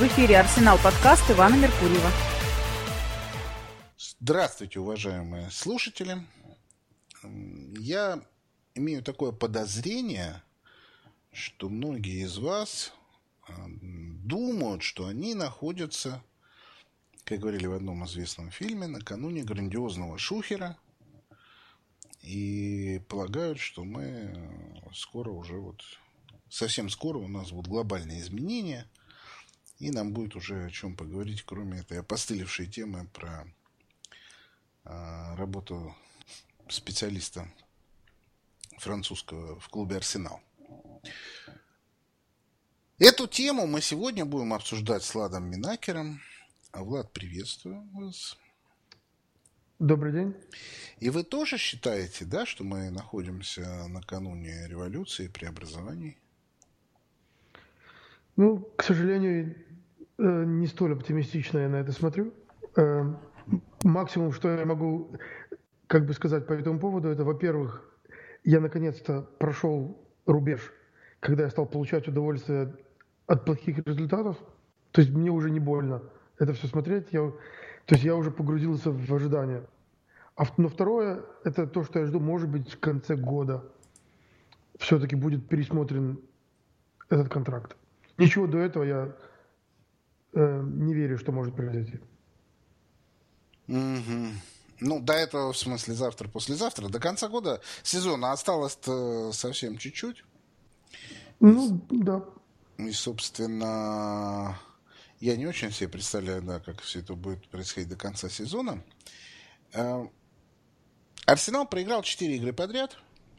В эфире «Арсенал» подкаст Ивана Меркурьева. Здравствуйте, уважаемые слушатели. Я имею такое подозрение, что многие из вас думают, что они находятся, как говорили в одном известном фильме, накануне грандиозного шухера и полагают, что мы скоро уже совсем скоро у нас будут глобальные изменения, и нам будет уже о чем поговорить, кроме этой опостылевшей темы про работу специалиста французского в клубе «Арсенал». Эту тему мы сегодня будем обсуждать с Владом Минакером. Влад, приветствую вас. Добрый день. И вы тоже считаете, да, что мы находимся накануне революции и преобразований? К сожалению, не столь оптимистично я на это смотрю. Максимум, что я могу сказать по этому поводу, это, во-первых, я наконец-то прошел рубеж, когда я стал получать удовольствие от плохих результатов. То есть мне уже не больно это все смотреть. Я уже погрузился в ожидание. Но второе, это то, что я жду, может быть, в конце года все-таки будет пересмотрен этот контракт. Ничего до этого я не верю, что может произойти. Угу. До этого, в смысле, завтра, послезавтра, до конца года сезона осталось-то совсем чуть-чуть. Да. И, собственно, я не очень себе представляю, да, как все это будет происходить до конца сезона. Арсенал проиграл 4 игры подряд.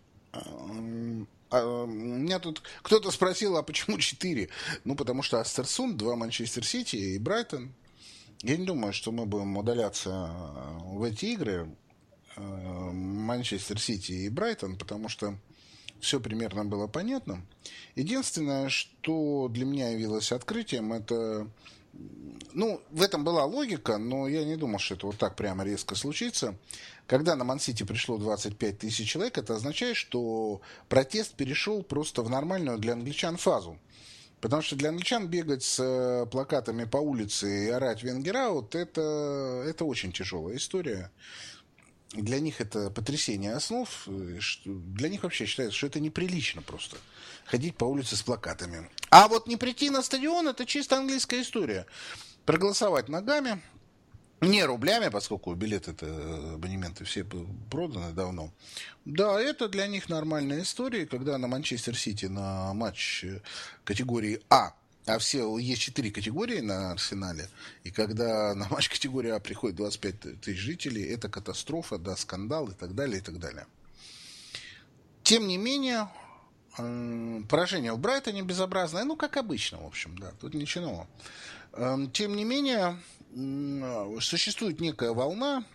Меня тут кто-то спросил, а почему 4? Потому что Астерсунд, 2 Манчестер Сити и Брайтон. Я не думаю, что мы будем удаляться в эти игры, Манчестер Сити и Брайтон, потому что все примерно было понятно. Единственное, что для меня явилось открытием, это... в этом была логика, но я не думал, что это вот так прямо резко случится. Когда на Ман-Сити пришло 25 тысяч человек, это означает, что протест перешел просто в нормальную для англичан фазу. Потому что для англичан бегать с плакатами по улице и орать «Венгер аут» это очень тяжелая история. Для них это потрясение основ. Для них вообще считается, что это неприлично просто ходить по улице с плакатами. А вот не прийти на стадион – это чисто английская история. Проголосовать ногами, не рублями, поскольку билеты-то, абонементы все проданы давно. Да, это для них нормальная история. Когда на Манчестер Сити на матч категории А, есть 4 категории на Арсенале, и когда на матч категории А приходит 25 тысяч жителей, это катастрофа, да, скандал и так далее, и так далее. Тем не менее, поражение в Брайтоне безобразное, как обычно, в общем, да, тут ничего нового. Тем не менее, существует некая волна,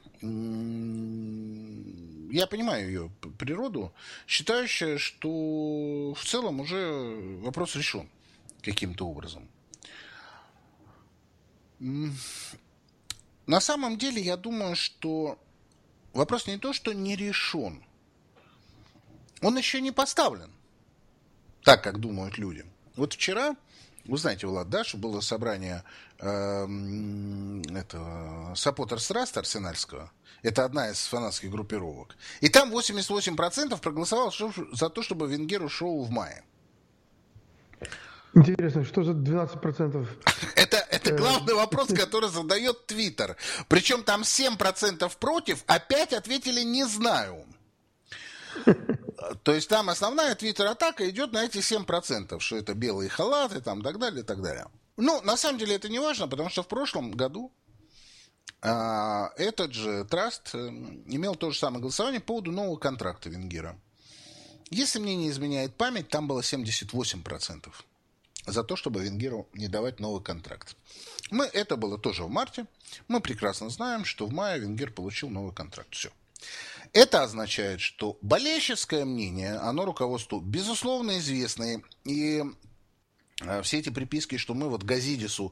я понимаю ее природу, считающая, что в целом уже вопрос решен каким-то образом. На самом деле, я думаю, что вопрос не то, что не решен, он еще не поставлен, так, как думают люди. Вот вчера, вы знаете, Влад, да, что было собрание Supporters Trust арсенальского. Это одна из фанатских группировок. И там 88% проголосовало за то, чтобы Венгер ушел в мае. Интересно, что за 12%? Это главный вопрос, который задает Твиттер. Причем там 7% против, а 5% ответили «не знаю». То есть там основная твиттер-атака идет на эти 7%, что это белые халаты, там, так далее, и так далее. На самом деле это не важно, потому что в прошлом году этот же траст имел то же самое голосование по поводу нового контракта Венгера. Если мне не изменяет память, там было 78% за то, чтобы Венгеру не давать новый контракт. Это было тоже в марте. Мы прекрасно знаем, что в мае Венгер получил новый контракт. Все. Это означает, что болельщическое мнение, оно руководству безусловно известно. И все эти приписки, что мы Газидису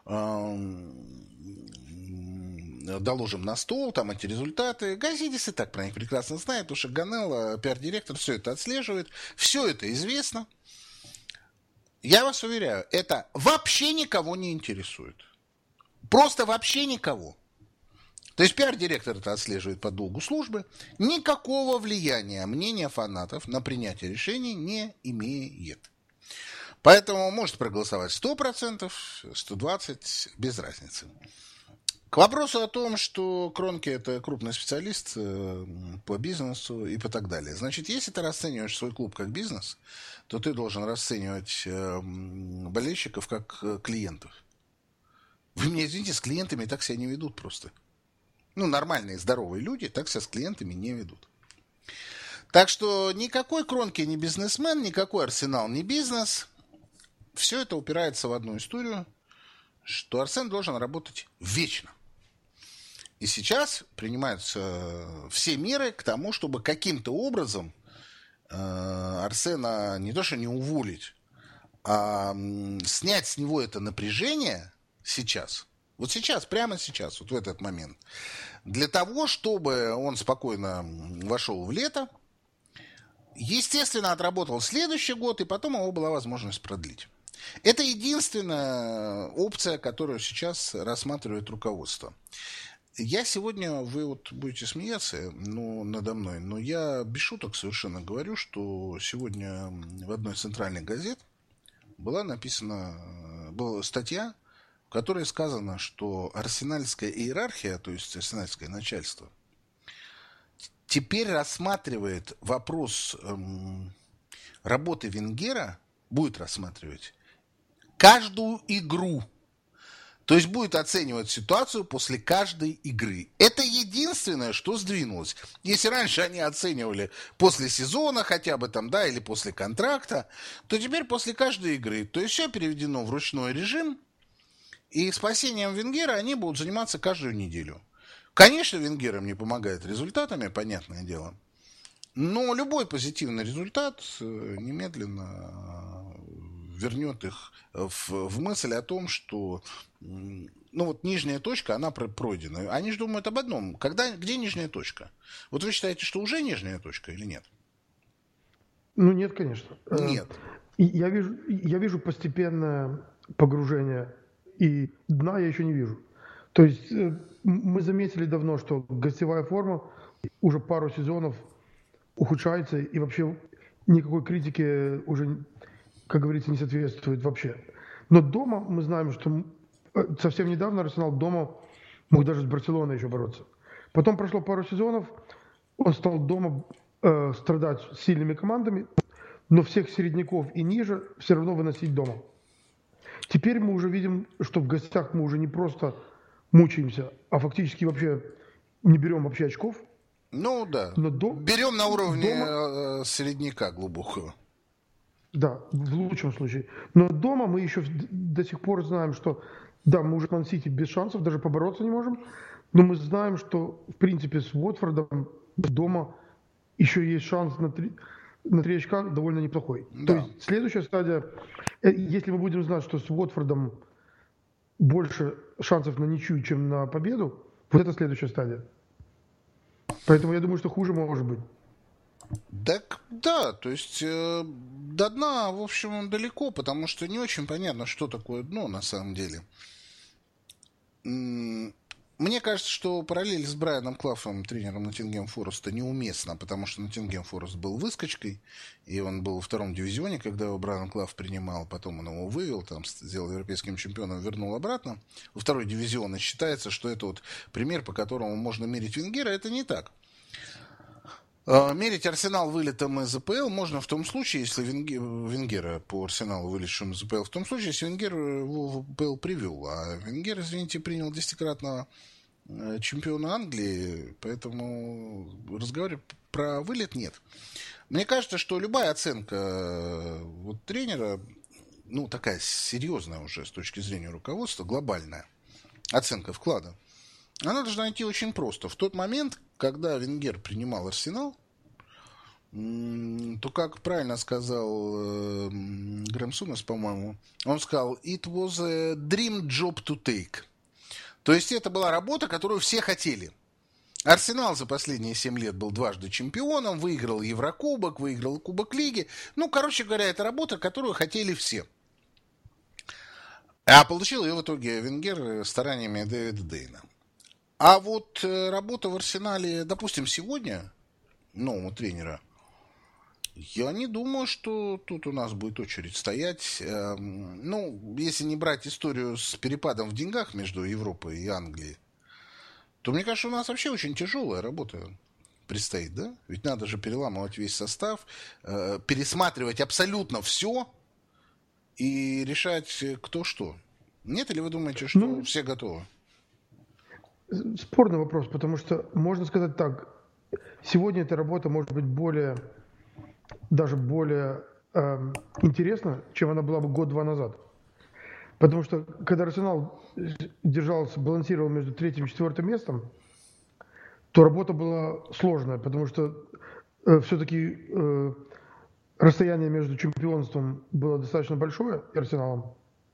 доложим на стол, там эти результаты. Газидис и так про них прекрасно знает, потому что Ганелло, пиар-директор, все это отслеживает. Все это известно. Я вас уверяю, это вообще никого не интересует. Просто вообще никого. То есть пиар-директор это отслеживает по долгу службы. Никакого влияния мнение фанатов на принятие решений не имеет. Поэтому можете проголосовать 100%, 120%, без разницы. К вопросу о том, что Кронке это крупный специалист по бизнесу и по так далее. Значит, если ты расцениваешь свой клуб как бизнес, то ты должен расценивать болельщиков как клиентов. Вы меня извините, с клиентами так себя не ведут просто. Ну, нормальные, здоровые люди так себя с клиентами не ведут. Так что никакой Кронке не бизнесмен, никакой Арсенал не бизнес. Все это упирается в одну историю, что Арсен должен работать вечно. И сейчас принимаются все меры к тому, чтобы каким-то образом Арсена не то что не уволить, а снять с него это напряжение сейчас. Вот сейчас, прямо сейчас, вот в этот момент. Для того, чтобы он спокойно вошел в лето, естественно, отработал следующий год, и потом у него была возможность продлить. Это единственная опция, которую сейчас рассматривает руководство. Я сегодня, вы вот будете смеяться надо мной, но я без шуток совершенно говорю, что сегодня в одной из центральных газет была статья, в которой сказано, что арсенальская иерархия, то есть арсенальское начальство, теперь рассматривает вопрос работы Венгера, будет рассматривать каждую игру. То есть будет оценивать ситуацию после каждой игры. Это единственное, что сдвинулось. Если раньше они оценивали после сезона хотя бы там, да, или после контракта, то теперь после каждой игры. То есть все переведено в ручной режим, и спасением Венгера они будут заниматься каждую неделю. Конечно, Венгер им не помогает результатами, понятное дело. Но любой позитивный результат немедленно вернет их в мысль о том, что нижняя точка, она пройдена. Они же думают об одном. Где нижняя точка? Вот вы считаете, что уже нижняя точка или нет? Ну, нет, конечно. Нет. Я вижу постепенное погружение, и дна я еще не вижу. То есть мы заметили давно, что гостевая форма уже пару сезонов ухудшается, и вообще никакой критике уже, как говорится, не соответствует вообще. Но дома мы знаем, что совсем недавно Арсенал дома мог даже с Барселоной еще бороться. Потом прошло пару сезонов, он стал дома страдать с сильными командами, но всех середняков и ниже все равно выносить дома. Теперь мы уже видим, что в гостях мы уже не просто мучаемся, а фактически вообще не берем вообще очков. Ну да, берем на уровне середняка глубокого. Да, в лучшем случае. Но дома мы еще до сих пор знаем, что да, мы уже с Ман-Сити без шансов, даже побороться не можем. Но мы знаем, что в принципе с Уотфордом дома еще есть шанс на 3 очка довольно неплохой. Да. То есть следующая стадия, если мы будем знать, что с Уотфордом больше шансов на ничью, чем на победу, вот это следующая стадия. Поэтому я думаю, что хуже может быть. Так, да, то есть до дна, в общем, далеко, потому что не очень понятно, что такое дно на самом деле. Мне кажется, что параллель с Брайаном Клаффом, тренером Ноттингем Фореста, неуместна, потому что Ноттингем Форест был выскочкой, и он был во втором дивизионе, когда его Брайан Клафф принимал, потом он его вывел, там сделал европейским чемпионом, вернул обратно во второй дивизион, и считается, что это вот пример, по которому можно мерить Венгера. Это не так. Мерить Арсенал вылетом из АПЛ можно в том случае, если Венгера по Арсеналу вылетевшим из АПЛ, в том случае, если Венгер его в АПЛ привел. А Венгер, извините, принял 10-кратного чемпиона Англии, поэтому разговаривать про вылет нет. Мне кажется, что любая оценка тренера, такая серьезная уже с точки зрения руководства, глобальная оценка вклада, она должна идти очень просто. В тот момент, когда Венгер принимал Арсенал, то, как правильно сказал Грэм Сунес, по-моему, он сказал, it was a dream job to take. То есть это была работа, которую все хотели. Арсенал за последние 7 лет был дважды чемпионом, выиграл Еврокубок, выиграл Кубок Лиги. Короче говоря, это работа, которую хотели все. А получил ее в итоге Венгер стараниями Дэвида Дейна. А вот работа в Арсенале, допустим, сегодня, нового тренера, я не думаю, что тут у нас будет очередь стоять. Ну, если не брать историю с перепадом в деньгах между Европой и Англией, то, мне кажется, у нас вообще очень тяжелая работа предстоит, да? Ведь надо же переламывать весь состав, пересматривать абсолютно все и решать, кто что. Нет, или вы думаете, что все готовы? Спорный вопрос, потому что можно сказать так. Сегодня эта работа может быть даже более интересна, чем она была бы год-два назад. Потому что когда Арсенал балансировал между третьим и четвертым местом, то работа была сложная, потому что все-таки расстояние между чемпионством было достаточно большое и Арсеналом,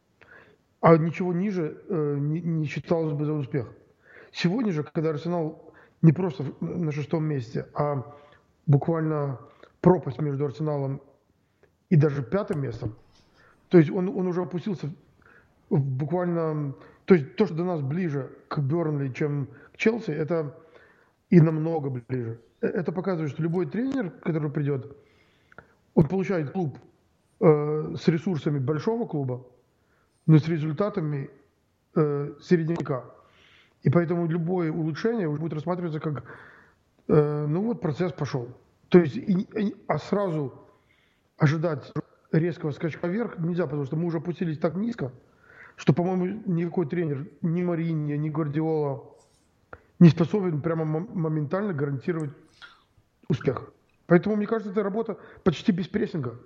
а ничего ниже не считалось бы за успех. Сегодня же, когда Арсенал не просто на шестом месте, а буквально пропасть между Арсеналом и даже пятым местом, то есть он уже опустился буквально... То есть то, что до нас ближе к Бернли, чем к Челси, это и намного ближе. Это показывает, что любой тренер, который придет, он получает клуб с ресурсами большого клуба, но с результатами середняка. И поэтому любое улучшение будет рассматриваться как, ну вот, процесс пошел. То есть, а сразу ожидать резкого скачка вверх нельзя, потому что мы уже опустились так низко, что, по-моему, никакой тренер, ни Мариньо, ни Гвардиола не способен прямо моментально гарантировать успех. Поэтому, мне кажется, эта работа почти без прессинга.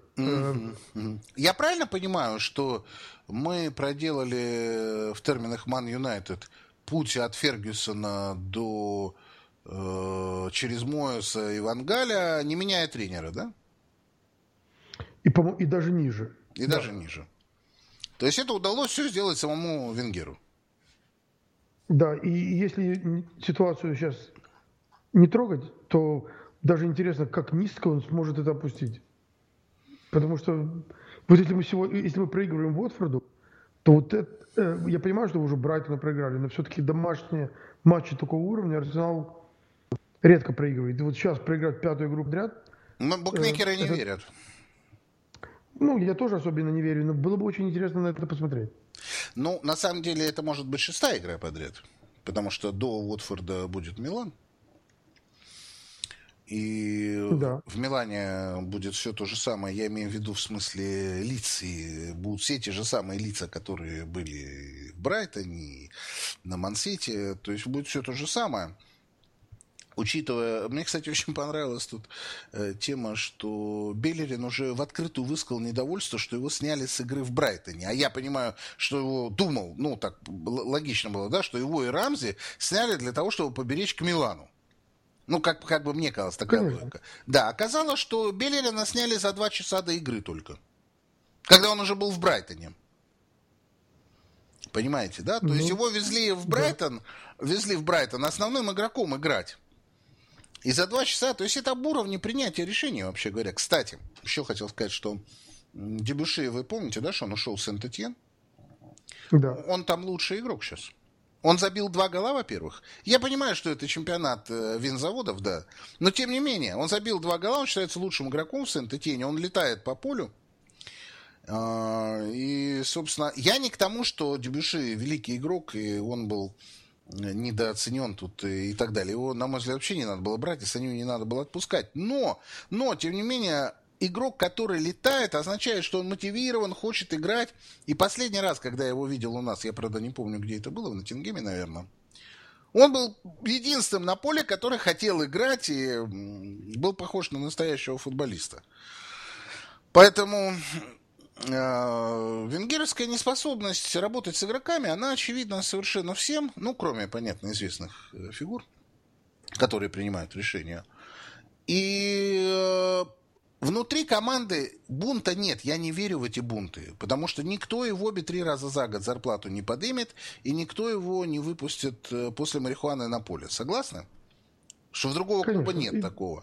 Я правильно понимаю, что мы проделали в терминах Man United путь от Фергюсона до через Моэса и Ван Галя, не меняя тренера, да? И даже ниже. И даже ниже. То есть это удалось все сделать самому Венгеру. Да, и если ситуацию сейчас не трогать, то даже интересно, как низко он сможет это опустить. Потому что вот если мы проигрываем Уотфорду, то вот это, я понимаю, что вы уже Брайтона проиграли, но все-таки домашние матчи такого уровня Арсенал редко проигрывает. И вот сейчас проиграть пятую игру подряд... Букмекеры не верят. Ну, я тоже особенно не верю, но было бы очень интересно на это посмотреть. Ну, на самом деле, это может быть шестая игра подряд. Потому что до Уотфорда будет Милан. И в Милане будет все то же самое. Я имею в виду в смысле лиц. И будут все те же самые лица, которые были в Брайтоне, на Ман-Сити. То есть будет все то же самое. Учитывая, мне, кстати, очень понравилась тут тема, что Беллерин уже в открытую высказал недовольство, что его сняли с игры в Брайтоне. А я понимаю, что его думал, ну, так логично было, да, что его и Рамзи сняли для того, чтобы поберечь к Милану. Ну, как бы мне казалось, такая логика. Да, оказалось, что Беллерина сняли за 2 часа до игры только. Когда он уже был в Брайтоне. Понимаете, да? То есть его везли в Брайтон основным игроком играть. И за 2 часа, то есть это об уровне принятия решений, вообще говоря. Кстати, еще хотел сказать, что Дебюши, вы помните, да, что он ушел в Сент-Этьен? Да. Он там лучший игрок сейчас. Он забил 2 гола, во-первых. Я понимаю, что это чемпионат винзаводов, да. Но, тем не менее, он забил 2 гола, он считается лучшим игроком в Сент-Этьене. Он летает по полю. И, собственно, я не к тому, что Дебюши великий игрок, и он был недооценен тут и так далее. Его, на мой взгляд, вообще не надо было брать, и Саню не надо было отпускать. Но, тем не менее, игрок, который летает, означает, что он мотивирован, хочет играть. И последний раз, когда я его видел у нас, я, правда, не помню, где это было, в Ноттингеме, наверное, он был единственным на поле, который хотел играть и был похож на настоящего футболиста. Поэтому венгеровская неспособность работать с игроками, она очевидна совершенно всем, ну, кроме, понятно, известных фигур, которые принимают решения. И внутри команды бунта нет, я не верю в эти бунты, потому что никто его 3 раза за год зарплату не поднимет, и никто его не выпустит после марихуаны на поле. Согласны? Что в другого клуба нет такого.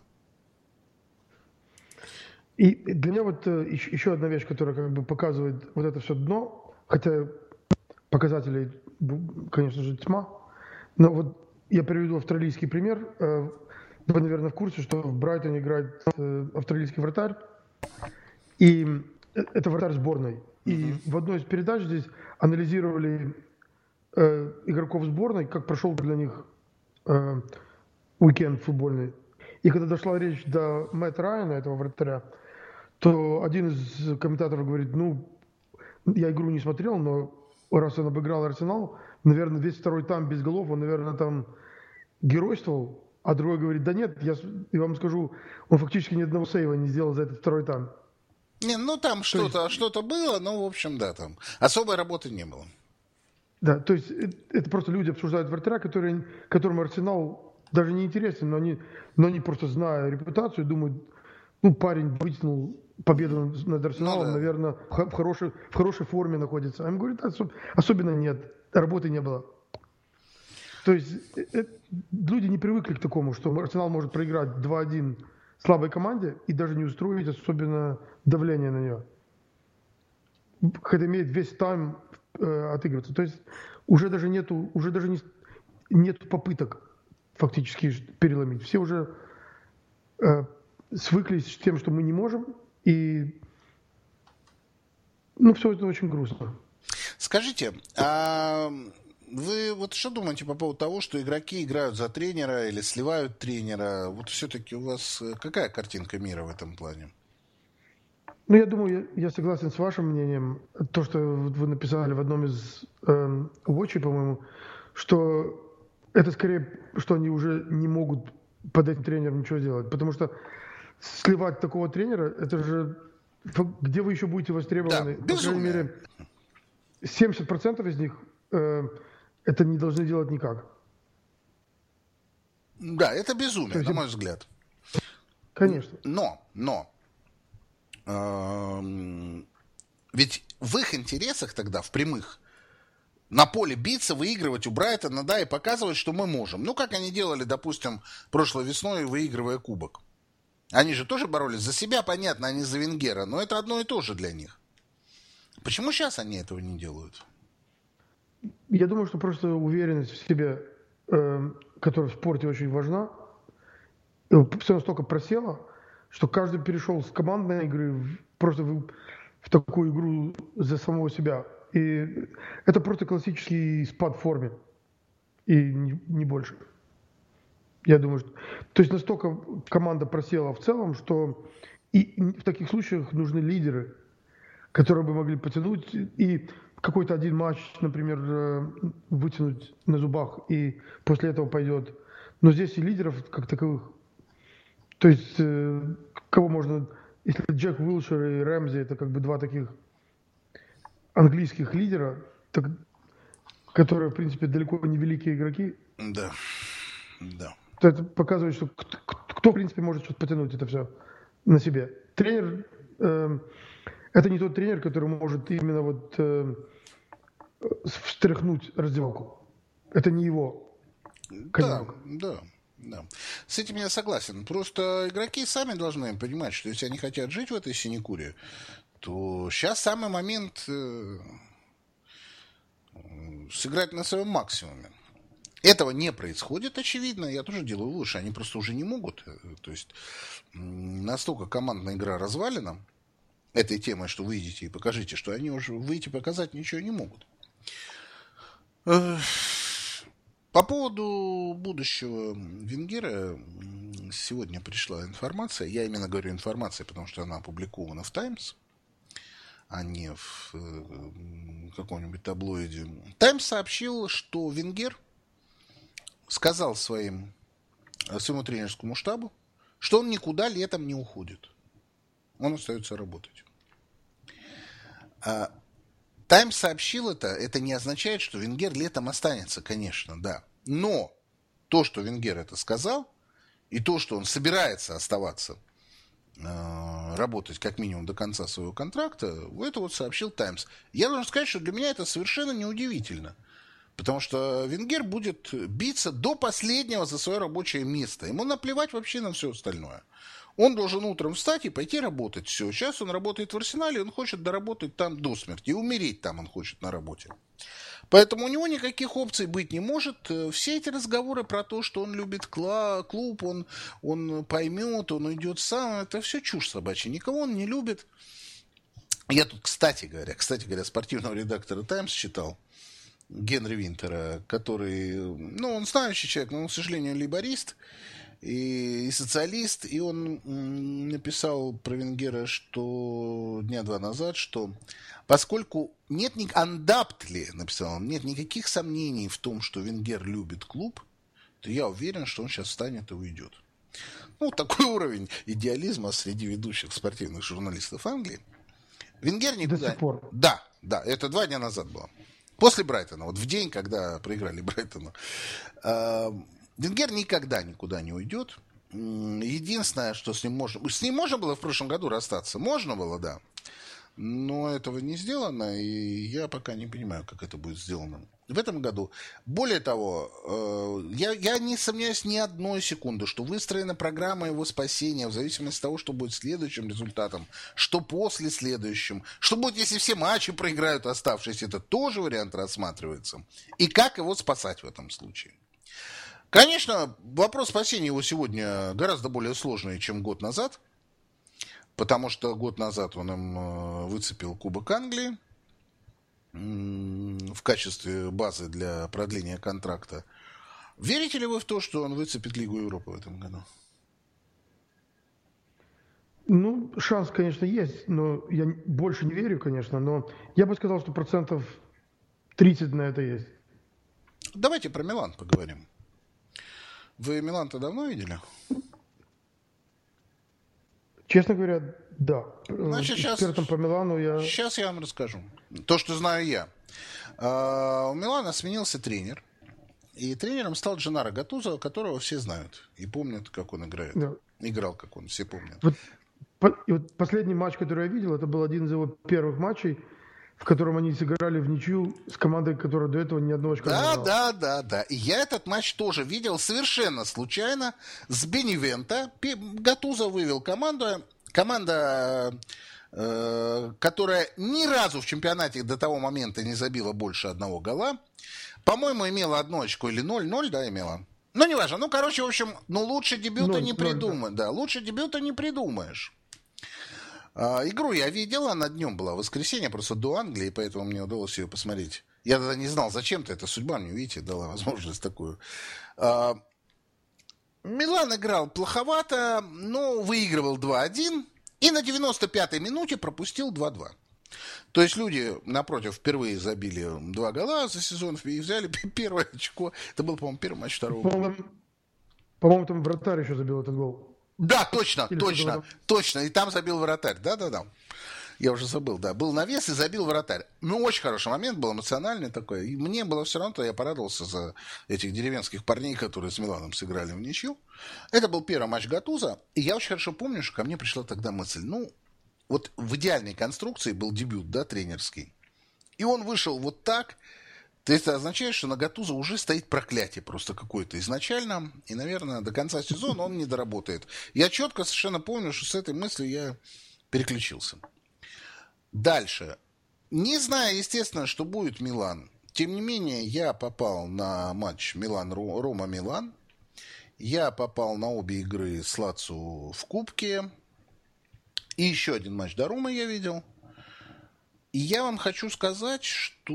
И для меня вот еще одна вещь, которая как бы показывает вот это все дно, хотя показателей, конечно же, тьма. Но вот я приведу австралийский пример. Вы, наверное, в курсе, что в Брайтоне играет австралийский вратарь. И это вратарь сборной. И в одной из передач здесь анализировали игроков сборной, как прошел для них уикенд футбольный. И когда дошла речь до Мэтта Райана, этого вратаря, то один из комментаторов говорит, я игру не смотрел, но раз он обыграл Арсенал, наверное, весь второй тайм без голов, он, наверное, там геройствовал. А другой говорит, да нет, я вам скажу, он фактически ни одного сейва не сделал за этот второй тайм. Не, там что-то было, но, в общем, да, там особой работы не было. Да, то есть это просто люди обсуждают вратаря, которым Арсенал даже не интересен, но они просто, зная репутацию, думают, парень вытянул победу над Арсеналом, наверное, в хорошей форме находится. А им говорят, особенно нет, работы не было. То есть люди не привыкли к такому, что Арсенал может проиграть 2-1 слабой команде и даже не устроить особенно давление на нее. Хотя имеет весь тайм отыгрываться. То есть уже даже нету попыток фактически переломить. Все уже свыклись с тем, что мы не можем, и все это очень грустно. Скажите, а вы вот что думаете по поводу того, что игроки играют за тренера или сливают тренера? Вот все-таки у вас какая картинка мира в этом плане? Я думаю, я согласен с вашим мнением. То, что вы написали в одном из watchей, по-моему, что это скорее, что они уже не могут под этим тренером ничего делать. Потому что сливать такого тренера, это же... Где вы еще будете востребованы? Да, по крайней мере, 70% из них это не должны делать никак. Да, это безумие, на мой взгляд. Конечно. Но ведь в их интересах тогда, в прямых, на поле биться, выигрывать у Брайтона, да, и показывать, что мы можем. Как они делали, допустим, прошлой весной, выигрывая кубок. Они же тоже боролись за себя, понятно, они за Венгера, но это одно и то же для них. Почему сейчас они этого не делают? Я думаю, что просто уверенность в себе, которая в спорте очень важна, все настолько просела, что каждый перешел с командной игры просто в такую игру за самого себя. И это просто классический спад в форме. И не больше. Я думаю, что... То есть настолько команда просела в целом, что и в таких случаях нужны лидеры, которые бы могли потянуть и какой-то один матч, например, вытянуть на зубах, и после этого пойдет. Но здесь и лидеров как таковых. То есть кого можно... Если Джек Уилшер и Рэмзи, это как бы два таких английских лидера, которые, в принципе, далеко не великие игроки. Да. То это показывает, что кто, в принципе, может что-то потянуть это все на себе. Тренер... это не тот тренер, который может именно встряхнуть раздевалку. Это не его конек. Да. С этим я согласен. Просто игроки сами должны понимать, что если они хотят жить в этой синекуре, то сейчас самый момент сыграть на своем максимуме. Этого не происходит, очевидно. Я тоже делаю лучше. Они просто уже не могут. То есть настолько командная игра развалена этой темой, что выйдите и покажите, что они уже выйти показать ничего не могут. По поводу будущего Венгера сегодня пришла информация. Я именно говорю информация, потому что она опубликована в «Таймс», а не в каком-нибудь таблоиде. «Таймс» сообщил, что Венгер сказал своему тренерскому штабу, что он никуда летом не уходит. Он остается работать. «Таймс» сообщил это не означает, что Венгер летом останется, конечно, да. Но то, что Венгер это сказал, и то, что он собирается оставаться, работать как минимум до конца своего контракта, это сообщил «Таймс». Я должен сказать, что для меня это совершенно неудивительно. Потому что Венгер будет биться до последнего за свое рабочее место. Ему наплевать вообще на все остальное. Он должен утром встать и пойти работать. Все, сейчас он работает в Арсенале, он хочет доработать там до смерти. И умереть там он хочет на работе. Поэтому у него никаких опций быть не может. Все эти разговоры про то, что он любит клуб, он поймет, он уйдет сам, это все чушь собачья. Никого он не любит. Я тут, кстати говоря, спортивного редактора «Таймс» читал, Генри Винтера, который, он знающий человек, но он, к сожалению, лейборист и социалист, и он написал про Венгера, что дня два назад, что поскольку нет написал он, нет никаких сомнений в том, что Венгер любит клуб, то я уверен, что он сейчас встанет и уйдет. Такой уровень идеализма среди ведущих спортивных журналистов Англии. Венгер никуда... До сих пор. Да, это 2 дня назад было. После Брайтона, в день, когда проиграли Брайтону. Венгер никогда никуда не уйдет. Единственное, что с ним можно... С ним можно было в прошлом году расстаться. Можно было, да. Но этого не сделано, и я пока не понимаю, как это будет сделано в этом году. Более того, я не сомневаюсь ни одной секунды, что выстроена программа его спасения в зависимости от того, что будет следующим результатом, что после следующим, что будет, если все матчи проиграют оставшиеся, это тоже вариант рассматривается. И как его спасать в этом случае. Конечно, вопрос спасения его сегодня гораздо более сложный, чем год назад, потому что год назад он им выцепил Кубок Англии в качестве базы для продления контракта. Верите ли вы в то, что он выцепит Лигу Европы в этом году? Шанс, конечно, есть, но я больше не верю, конечно, но я бы сказал, что 30% на это есть. Давайте про Милан поговорим. Вы Милан-то давно видели? Честно говоря, да. Значит, Экспертом по Милану я... Сейчас я вам расскажу. То, что знаю я. У Милана сменился тренер. И тренером стал Дженнаро Гаттузо, которого все знают. И помнят, как он играет. Да. Играл, как он, все помнят. Вот последний матч, который я видел, это был один из его первых матчей, в котором они сыграли в ничью с командой, которая до этого ни одного очка не набрала. Да. И я этот матч тоже видел совершенно случайно с Беневенто. Гаттузо вывел команду. Команда, которая ни разу в чемпионате до того момента не забила больше 1 гола. По-моему, имела 1 очко или 0-0, да, имела? Неважно. В общем, лучше дебюта не придумаешь. Да, лучше дебюта не придумаешь. Игру я видел, она днем была, в воскресенье, просто до Англии, поэтому мне удалось ее посмотреть. Я тогда не знал, зачем-то, это судьба мне, видите, дала возможность такую. Милан играл плоховато, но выигрывал 2-1, и на 95-й минуте пропустил 2-2. То есть люди, напротив, впервые забили 2 гола за сезон и взяли первое очко. Это был, по-моему, первый матч второго. По-моему, там вратарь еще забил этот гол. Да, точно. И там забил вратарь. Да. Я уже забыл, да. Был навес и забил вратарь. Очень хороший момент был, эмоциональный такой. И мне было все равно, я порадовался за этих деревенских парней, которые с Миланом сыграли в ничью. Это был первый матч Гаттузо. И я очень хорошо помню, что ко мне пришла тогда мысль. Вот в идеальной конструкции был дебют, да, тренерский. И он вышел вот так. То есть это означает, что на Гаттузо уже стоит проклятие просто какое-то изначально. И, наверное, до конца сезона он не доработает. Я четко совершенно помню, что с этой мыслью я переключился. Дальше. Не зная, естественно, что будет Милан, тем не менее, я попал на матч Рома-Милан. Я попал на обе игры с Лацио в Кубке. И еще один матч до Ромы я видел. И я вам хочу сказать, что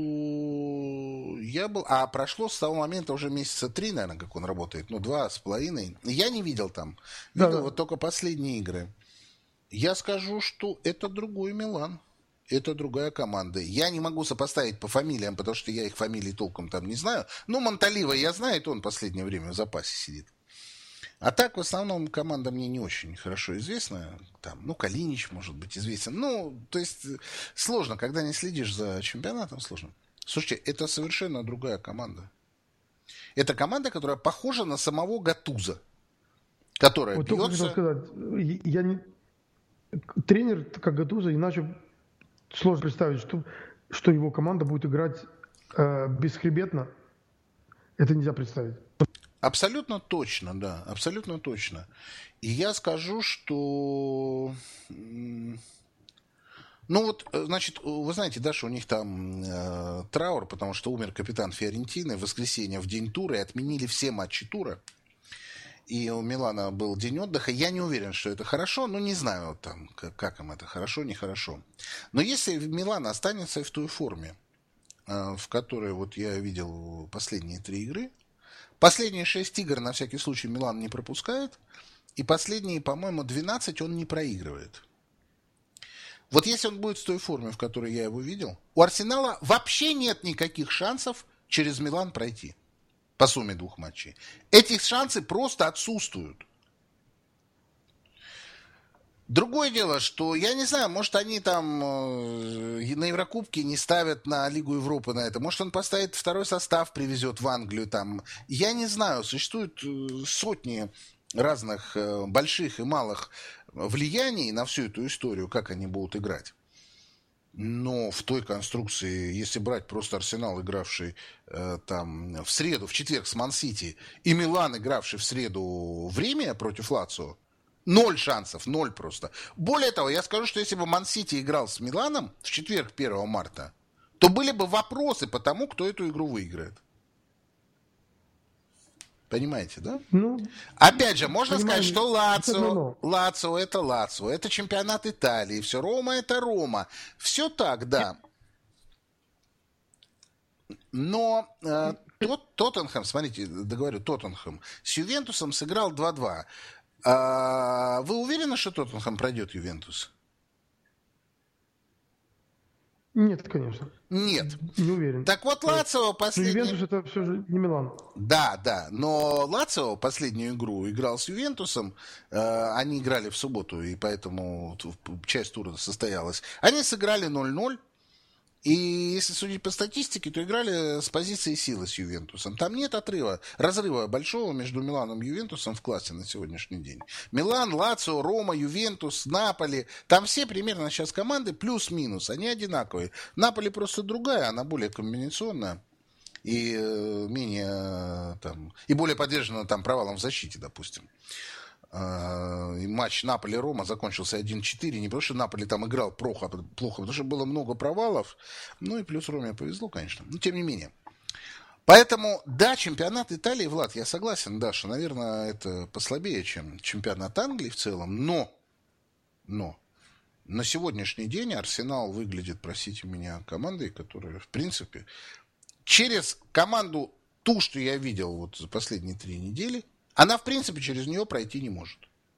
я был... прошло с того момента уже месяца 3, наверное, как он работает. 2,5. Я не видел там. Видел вот только последние игры. Я скажу, что это другой Милан. Это другая команда. Я не могу сопоставить по фамилиям, потому что я их фамилии толком там не знаю. Монталива я знаю, это он в последнее время в запасе сидит. А так, в основном, команда мне не очень хорошо известна. Там, Калинич, может быть, известен. То есть, сложно, когда не следишь за чемпионатом, сложно. Слушайте, это совершенно другая команда. Это команда, которая похожа на самого Гаттузо. Которая вот бьется... Только сказать, тренер, как Гаттузо, иначе сложно представить, что его команда будет играть бесхребетно. Это нельзя представить. Абсолютно точно, да, абсолютно точно. И я скажу, что Ну вот, значит, вы знаете, Даша, у них там траур, потому что умер капитан Фиорентины в воскресенье в день тура, и отменили все матчи тура. И у Милана был день отдыха. Я не уверен, что это хорошо, но не знаю, там, как им это хорошо, нехорошо. Но если Милан останется в той форме, в которой вот я видел последние 3 игры, последние 6 игр на всякий случай Милан не пропускает, и последние, по-моему, 12 он не проигрывает. Вот если он будет в той форме, в которой я его видел, у Арсенала вообще нет никаких шансов через Милан пройти по сумме 2 матчей. Эти шансы просто отсутствуют. Другое дело, что, я не знаю, может, они там на Еврокубке не ставят на Лигу Европы на это. Может, он поставит второй состав, привезет в Англию там. Я не знаю, существуют сотни разных больших и малых влияний на всю эту историю, как они будут играть. Но в той конструкции, если брать просто Арсенал, игравший там в среду, в четверг с Ман-Сити, и Милан, игравший в среду время против Лацио, 0 шансов, 0 просто. Более того, я скажу, что если бы Ман-Сити играл с Миланом в четверг 1 марта, то были бы вопросы по тому, кто эту игру выиграет. Понимаете, да? Ну, опять же, можно понимаю, сказать, что Лацио это Лацио, это чемпионат Италии, все, Рома это Рома. Все так, да. Но Тоттенхэм, смотрите, договорю, Тоттенхэм с Ювентусом сыграл 2-2. Вы уверены, что Тоттенхэм пройдет Ювентус? нет, конечно. Нет. Не уверен. Так вот, Лацио последний... Но Ювентус это все же не Милан. Да, но Лацио последнюю игру играл с Ювентусом, они играли в субботу, и поэтому часть тура состоялась. Они сыграли 0-0, и если судить по статистике, то играли с позиции силы с Ювентусом. Там нет разрыва большого между Миланом и Ювентусом в классе на сегодняшний день. Милан, Лацио, Рома, Ювентус, Наполи, там все примерно сейчас команды плюс-минус, они одинаковые. Наполи просто другая, она более комбинационная. И менее там, и более подвержена там провалам в защите, допустим. И матч Наполи-Рома закончился 1-4, не потому что Наполи там играл плохо, потому что было много провалов, ну и плюс Роме повезло, конечно, но тем не менее. Поэтому, да, чемпионат Италии, Влад, я согласен, Даша, наверное, это послабее, чем чемпионат Англии в целом, но на сегодняшний день Арсенал выглядит, простите меня, командой, которая, в принципе, через команду, ту, что я видел вот за последние 3 недели, она, в принципе, через нее пройти не может.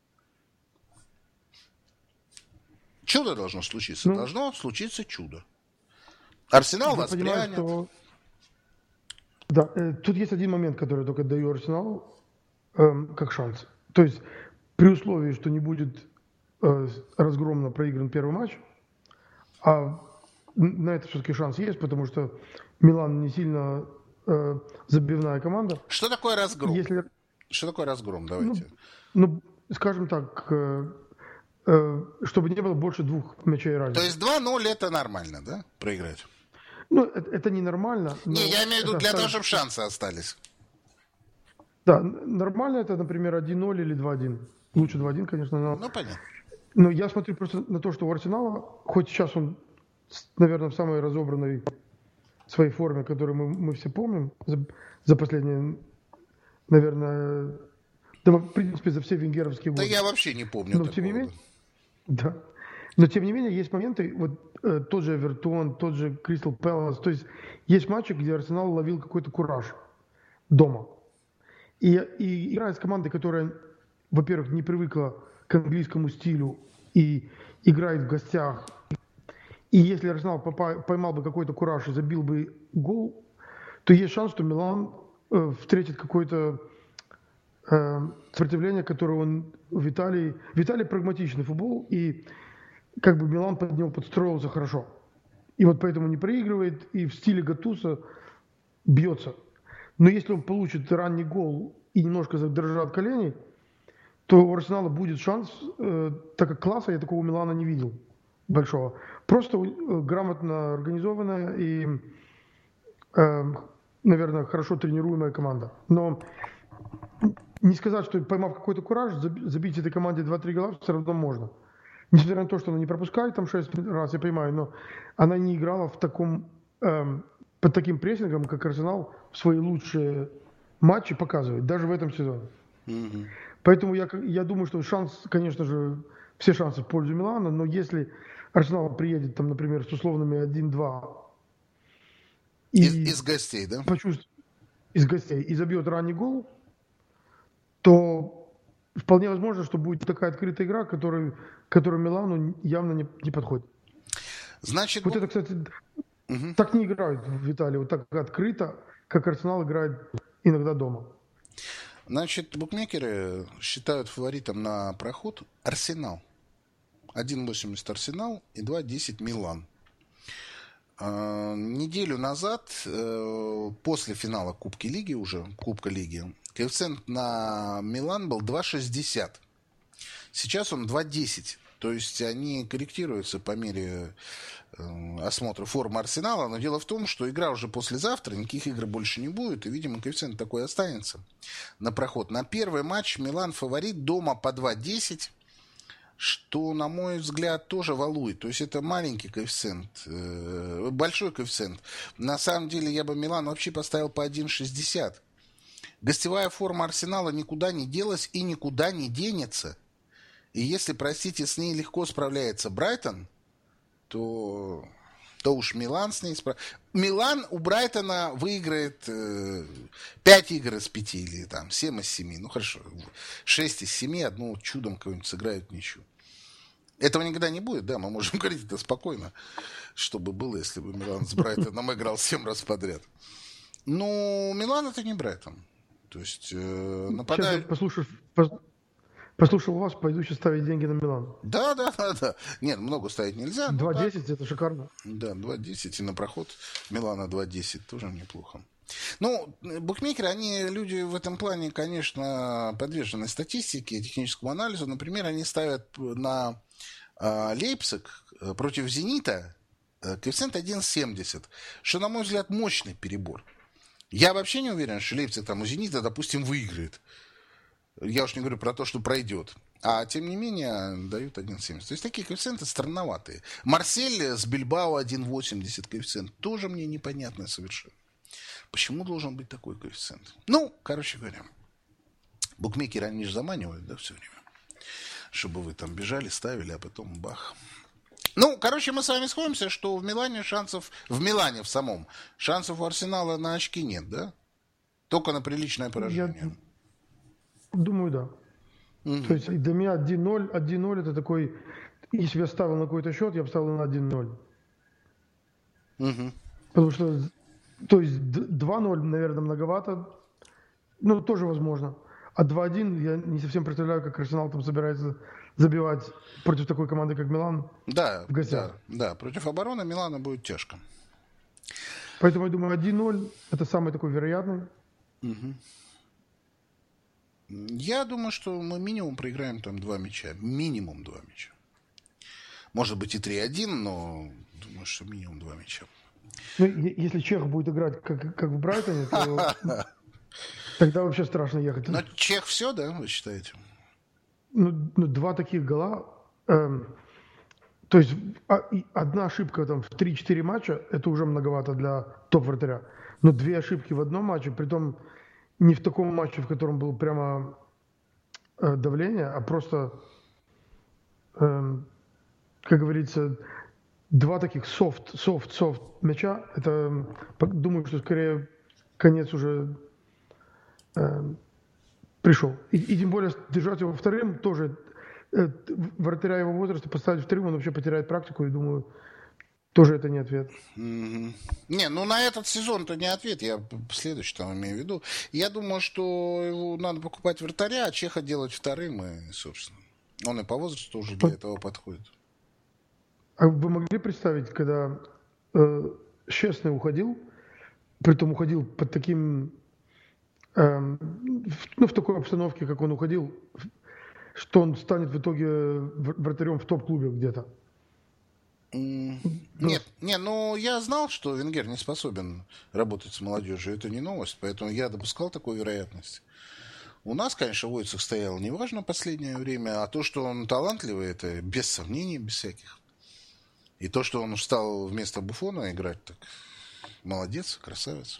Чудо должно случиться. Должно случиться чудо. Арсенал вас прянет. Что... Да, тут есть один момент, который я только даю Арсеналу как шанс. То есть при условии, что не будет разгромно проигран первый матч, а на это все-таки шанс есть, потому что Милан не сильно забивная команда. Что такое разгром? Что такое разгром? Давайте. Ну, скажем так, чтобы не было больше 2 мячей разницы. То есть 2-0 это нормально, да, проиграть? Ну, это не нормально. Не, я имею в виду для того, чтобы шансы остались. Да, нормально это, например, 1-0 или 2-1. Лучше 2-1, конечно, но... Ну, понятно. Но я смотрю просто на то, что у Арсенала, хоть сейчас он, наверное, в самой разобранной своей форме, которую мы все помним за последние, наверное, да, в принципе, за все венгеровские годы. Да я вообще не помню. Но тем не менее, да. Но тем не менее есть моменты, вот тот же Эвертон, тот же Кристал Пэлас, то есть есть матчи, где Арсенал ловил какой-то кураж дома. И играя с командой, которая, во-первых, не привыкла к английскому стилю и играет в гостях. И если Арсенал поймал бы какой-то кураж и забил бы гол, то есть шанс, что Милан встретит какое-то сопротивление, которое он в Италии... В Италии прагматичный футбол, и как бы Милан под него подстроился хорошо. И вот поэтому не проигрывает, и в стиле Гаттузо бьется. Но если он получит ранний гол и немножко задрожат колени, то у Арсенала будет шанс, так как класса я такого Милана не видел большого. Просто грамотно организованная и, наверное, хорошо тренируемая команда. Но не сказать, что поймав какой-то кураж, забить этой команде 2-3 гола все равно можно. Несмотря на то, что она не пропускает там 6 раз, я понимаю, но она не играла в таком, под таким прессингом, как Арсенал в свои лучшие матчи показывает, даже в этом сезоне. Мгм. Поэтому я думаю, что шанс, конечно же, все шансы в пользу Милана, но если Арсенал приедет, там, например, с условными 1-2 и Из гостей, да? почувствует из гостей и забьет ранний гол, то вполне возможно, что будет такая открытая игра, которая Милану явно не подходит. Значит, Вот это, кстати, так не играют в Италии, вот так открыто, как Арсенал играет иногда дома. Значит, букмекеры считают фаворитом на проход Арсенал. 1,80 Арсенал и 2,10 Милан. Неделю назад, после финала Кубка Лиги, коэффициент на Милан был 2,60. Сейчас он 2,10. То есть они корректируются по мере осмотра формы Арсенала. Но дело в том, что игра уже послезавтра, никаких игр больше не будет. И, видимо, коэффициент такой останется на проход. На первый матч Милан фаворит дома по 2,10. Что, на мой взгляд, тоже валует. То есть это маленький коэффициент, большой коэффициент. На самом деле я бы Милан вообще поставил по 1,60. Гостевая форма Арсенала никуда не делась и никуда не денется. И если, простите, с ней легко справляется Брайтон, то уж Милан с ней справляется. Милан у Брайтона выиграет 5 игр из 5 или там 7 из 7. Ну хорошо, 6 из 7, одну чудом кого-нибудь сыграют ничью. Этого никогда не будет, да, мы можем говорить это спокойно, что бы было, если бы Милан с Брайтоном играл 7 раз подряд. Но Милан это не Брайтон. То есть нападает... Сейчас я послушал вас, пойду сейчас ставить деньги на Милан. Да. Нет, много ставить нельзя. 2.10 это шикарно. Да, 2.10 и на проход Милана 2.10 тоже неплохо. Ну, букмекеры, они люди в этом плане, конечно, подвержены статистике, техническому анализу. Например, они ставят на Лейпциг против Зенита коэффициент 1,70, что, на мой взгляд, мощный перебор. Я вообще не уверен, что Лейпциг там у Зенита, допустим, выиграет. Я уж не говорю про то, что пройдет. А тем не менее дают 1,70. То есть такие коэффициенты странноватые. Марсель с Бильбао 1,80 коэффициент. Тоже мне непонятно совершенно. Почему должен быть такой коэффициент? Ну, короче говоря, букмекеры, они же заманивают, да, все время. Чтобы вы там бежали, ставили, а потом бах. Ну, короче, мы с вами сходимся, что в Милане в самом, шансов у Арсенала на очки нет, да? Только на приличное поражение. Я думаю, да. То есть для меня 1-0 это такой, если я ставил на какой-то счет, я бы ставил на 1-0. Потому что, то есть 2-0, наверное, многовато, ну, тоже возможно. А 2-1 я не совсем представляю, как Арсенал там собирается забивать против такой команды, как Милан, в гостях. Да, против обороны Милана будет тяжко. Поэтому я думаю, 1-0 это самый такой вероятный. Я думаю, что мы минимум проиграем там 2 мяча. Минимум 2 мяча. Может быть и 3-1, но думаю, что минимум 2 мяча. Ну, если Чех будет играть как в Брайтоне, то тогда вообще страшно ехать. Но Чех все, да, вы считаете? Ну, 2 таких гола. То есть одна ошибка там в 3-4 матча, это уже многовато для топ-вратаря. Но 2 ошибки в одном матче, притом не в таком матче, в котором было прямо давление, а просто, как говорится, 2 таких софт мяча. Это, думаю, что скорее конец уже пришел. И тем более держать его вторым тоже, вратаря его возраста поставить вторым, он вообще потеряет практику, и думаю, тоже это не ответ. Не, ну на этот сезон-то не ответ, я следующий там имею в виду. Я думаю, что его надо покупать вратаря, а Чеха делать вторым, и, собственно, он и по возрасту уже для этого подходит. А вы могли представить, когда Щесный уходил, притом уходил под таким, в такой обстановке, как он уходил, что он станет в итоге вратарем в топ-клубе где-то? Нет, ну я знал, что Венгер не способен работать с молодежью. Это не новость, поэтому я допускал такую вероятность. У нас, конечно, Войцех стоял неважно в последнее время, а то, что он талантливый, это без сомнений, без всяких. И то, что он стал вместо Буфона играть, так молодец, красавец.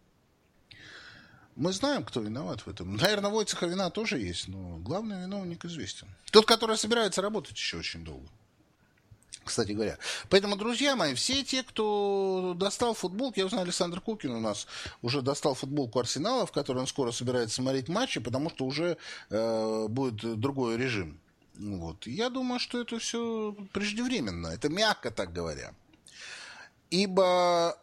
Мы знаем, кто виноват в этом. Наверное, Войцеха вина тоже есть, но главный виновник известен. Тот, который собирается работать еще очень долго. Кстати говоря. Поэтому, друзья мои, все те, кто достал футболку, я узнал, Александр Кукин у нас уже достал футболку Арсенала, в которой он скоро собирается смотреть матчи, потому что уже будет другой режим. Вот. Я думаю, что это все преждевременно. Это мягко так говоря. Ибо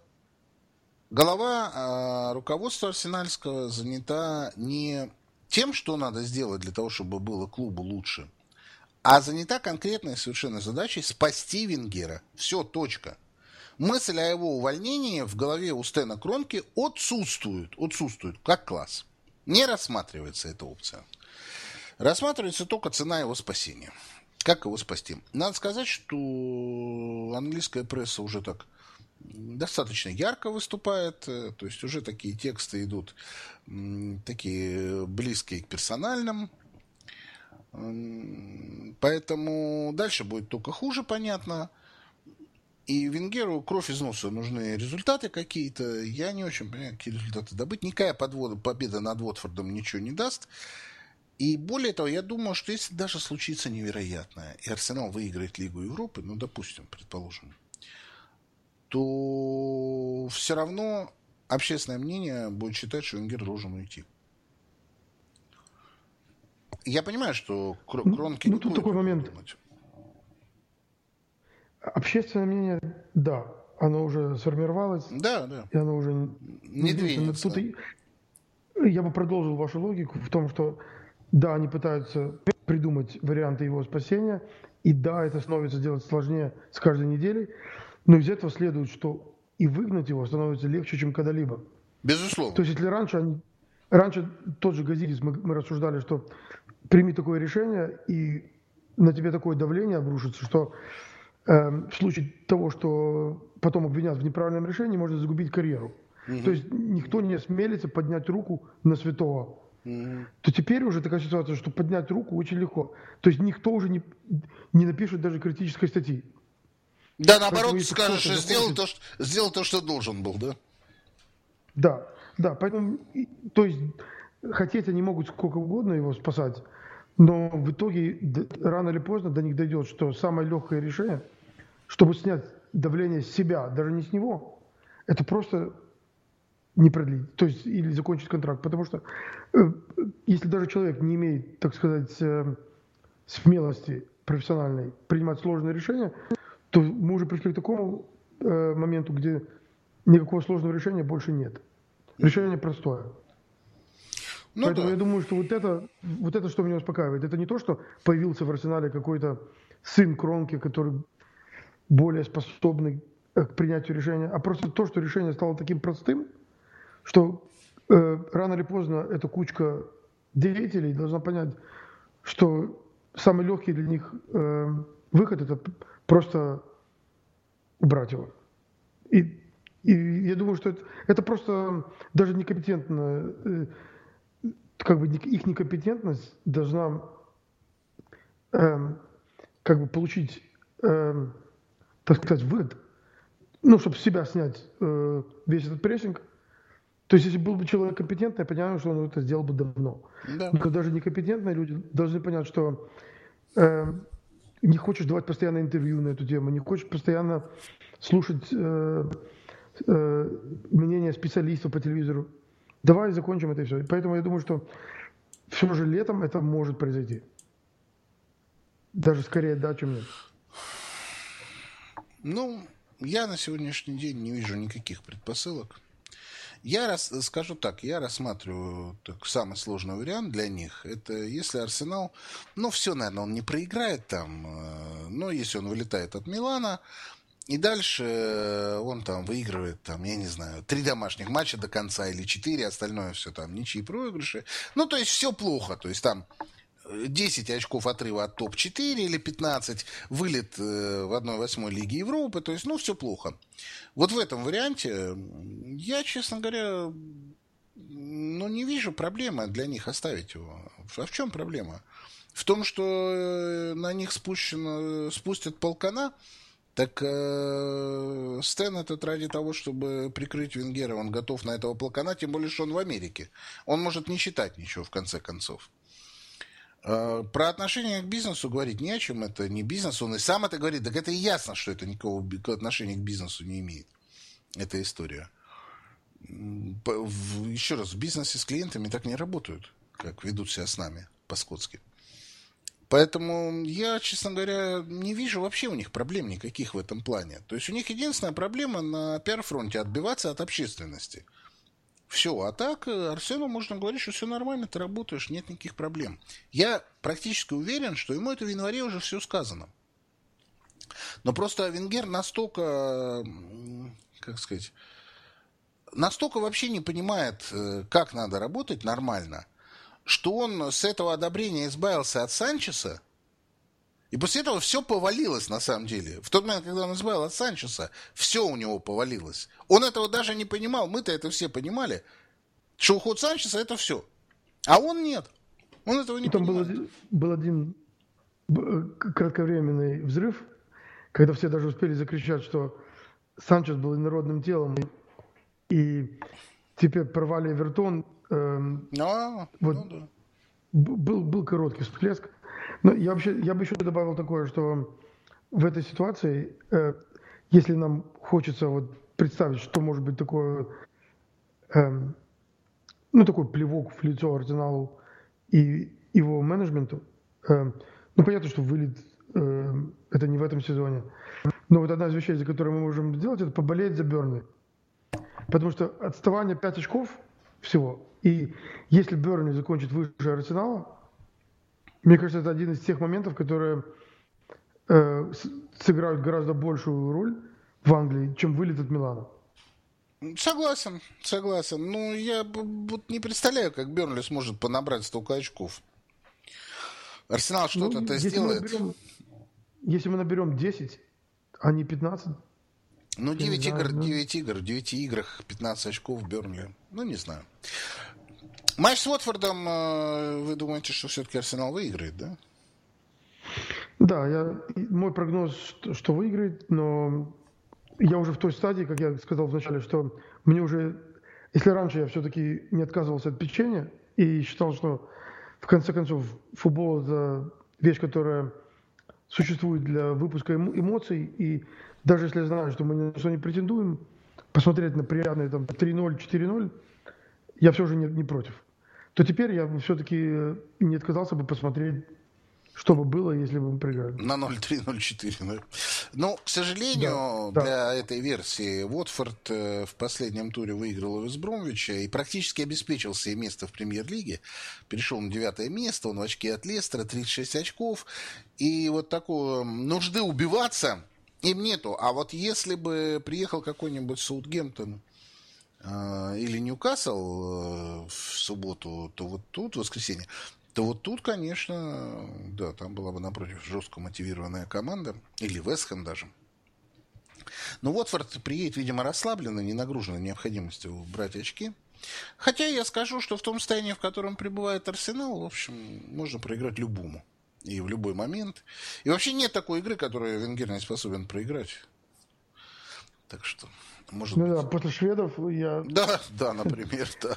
голова руководства арсенальского занята не тем, что надо сделать для того, чтобы было клубу лучше, а занята конкретной совершенно задачей спасти Венгера. Все, точка. Мысль о его увольнении в голове у Стена Кронке отсутствует, как класс. Не рассматривается эта опция. Рассматривается только цена его спасения. Как его спасти? Надо сказать, что английская пресса уже так достаточно ярко выступает, то есть уже такие тексты идут, такие близкие к персональным. Поэтому дальше будет только хуже, понятно. И Венгеру кровь из носа нужны результаты какие-то. Я не очень понимаю, какие результаты добыть. Никакая победа над Уотфордом ничего не даст. И более того, я думаю, что если даже случится невероятное, и Арсенал выиграет Лигу Европы, ну, допустим, предположим, то все равно общественное мнение будет считать, что Венгер должен уйти. Я понимаю, что Кронке не тут такой момент. Думать. Общественное мнение, да, оно уже сформировалось. Да. И оно уже не двинется. Тут я бы продолжил вашу логику в том, что да, они пытаются придумать варианты его спасения, и да, это становится делать сложнее с каждой неделей, но из этого следует, что и выгнать его становится легче, чем когда-либо. Безусловно. То есть если раньше тот же Газидис, мы рассуждали, что прими такое решение, и на тебе такое давление обрушится, что в случае того, что потом обвинят в неправильном решении, можно загубить карьеру. То есть никто не осмелится поднять руку на святого. То теперь уже такая ситуация, что поднять руку очень легко. То есть никто уже не напишет даже критической статьи. Да, наоборот, скажешь, что сделал то, что должен был, да? Да, поэтому, то есть, хотеть они могут сколько угодно его спасать, но в итоге рано или поздно до них дойдет, что самое легкое решение, чтобы снять давление с себя, даже не с него, это просто не продлить, то есть или закончить контракт, потому что если даже человек не имеет, так сказать, смелости профессиональной принимать сложные решения, то мы уже пришли к такому моменту, где никакого сложного решения больше нет. Решение простое. Поэтому я думаю, что вот это, что меня успокаивает, это не то, что появился в Арсенале какой-то сын Кронки, который более способный к принятию решения, а просто то, что решение стало таким простым, что рано или поздно эта кучка деятелей должна понять, что самый легкий для них выход – это просто убрать его. И я думаю, что это просто даже некомпетентно, как бы их некомпетентность должна как бы получить, так сказать, выход, ну, чтобы с себя снять весь этот прессинг. То есть, если был бы человек компетентный, я понимаю, что он это сделал бы давно. Да. Но даже некомпетентные люди должны понять, что не хочешь давать постоянно интервью на эту тему, не хочешь постоянно слушать мнение специалистов по телевизору. Давай закончим это и все. Поэтому я думаю, что все же летом это может произойти. Даже скорее да, чем нет. Ну, я на сегодняшний день не вижу никаких предпосылок. Я скажу так, я рассматриваю самый сложный вариант для них. Это если Арсенал, ну все, наверное, он не проиграет там, но если он вылетает от Милана, и дальше он там выигрывает, там, я не знаю, 3 домашних матча до конца или 4, остальное все там ничьи проигрыши. Ну, то есть все плохо, то есть там 10 очков отрыва от топ-4 или 15, вылет в 1/8 Лиги Европы, то есть, ну, все плохо. Вот в этом варианте я, честно говоря, Ну, не вижу проблемы для них оставить его. А в чем проблема? В том, что на них спустят полкана, так Стэн этот ради того, чтобы прикрыть Венгера, он готов на этого полкана, тем более, что он в Америке. Он может не считать ничего, в конце концов. Про отношение к бизнесу говорить не о чем, это не бизнес, он и сам это говорит, так это и ясно, что это никакого отношения к бизнесу не имеет, эта история. Еще раз, в бизнесе с клиентами так не работают, как ведут себя с нами по-скотски. Поэтому я, честно говоря, не вижу вообще у них проблем никаких в этом плане. То есть у них единственная проблема на пиар-фронте отбиваться от общественности. Все, а так Арсену можно говорить, что все нормально, ты работаешь, нет никаких проблем. Я практически уверен, что ему это в январе уже все сказано. Но просто Венгер настолько, как сказать, настолько вообще не понимает, как надо работать нормально, что он с этого одобрения избавился от Санчеса, и после этого все повалилось на самом деле. В тот момент, когда он избавился от Санчеса, все у него повалилось. Он этого даже не понимал, мы-то это все понимали, что уход Санчеса это все. А он нет. Он этого не понимает. Там был один кратковременный взрыв, когда все даже успели закричать, что Санчес был инородным телом, и теперь порвали Эвертон. Да. Был короткий всплеск. Но я бы еще добавил такое, что в этой ситуации, если нам хочется представить, что может быть такое, такой плевок в лицо Арсеналу и его менеджменту, понятно, что вылет это не в этом сезоне. Но одна из вещей, за которые мы можем сделать, это поболеть за Бернли. Потому что отставание 5 очков всего. И если Бернли закончит выше Арсенала, мне кажется, это один из тех моментов, которые сыграют гораздо большую роль в Англии, чем вылет от Милана. Согласен. Ну, я не представляю, как Бернли сможет понабрать столько очков. Арсенал что-то сделает. Если мы наберем 10, а не 15... Ну, 9 игр, в 9 играх 15 очков Бернли. Ну, не знаю. Матч с Уотфордом, вы думаете, что все-таки Арсенал выиграет, да? Да, мой прогноз, что выиграет, но я уже в той стадии, как я сказал вначале, что мне уже, если раньше я все-таки не отказывался от печенья и считал, что в конце концов футбол – это вещь, которая существует для выпуска эмоций, и даже если я знаю, что мы ни на что не претендуем, посмотреть на приятные 3-0, 4-0, я все же не против. То теперь я все-таки не отказался бы посмотреть, что бы было, если бы мы проиграли. На 0-3, 0-4. Ну, к сожалению, для этой версии Уотфорд в последнем туре выиграл у Вест-Бромвича и практически обеспечил себе место в премьер-лиге. Перешел на 9 место, он в очке от Лестера, 36 очков. И вот такой нужды убиваться им нету. А вот если бы приехал какой-нибудь Саутгемптон или Ньюкасл в субботу, то вот тут, в воскресенье, то вот тут, конечно, да, там была бы напротив жестко мотивированная команда, или Вестхэм даже. Но Уотфорд приедет, видимо, расслабленный, не нагруженный необходимостью брать очки. Хотя я скажу, что в том состоянии, в котором пребывает Арсенал, в общем, можно проиграть любому. И в любой момент. И вообще нет такой игры, которую Венгер не способен проиграть. Так что, может быть... Да, после шведов я... Да, например, да.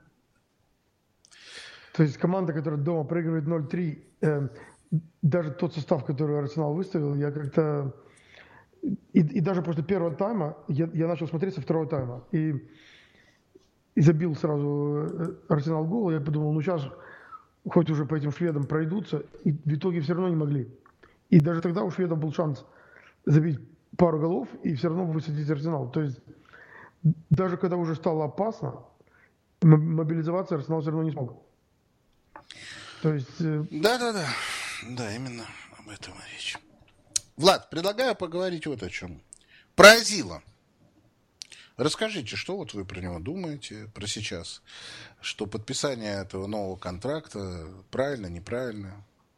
То есть команда, которая дома проигрывает 0-3, даже тот состав, который Арсенал выставил, я как-то... И даже после первого тайма, я начал смотреть со второго тайма. И забил сразу Арсенал гол, и я подумал, сейчас хоть уже по этим шведам пройдутся, и в итоге все равно не могли. И даже тогда у шведов был шанс забить пару голов и все равно высадить Арсенал. То есть даже когда уже стало опасно, мобилизоваться Арсенал все равно не смог. То есть... Да, именно об этом речь. Влад, предлагаю поговорить вот о чем. Про Азила. Расскажите, что вот вы про него думаете, про сейчас? Что подписание этого нового контракта правильно, неправильно?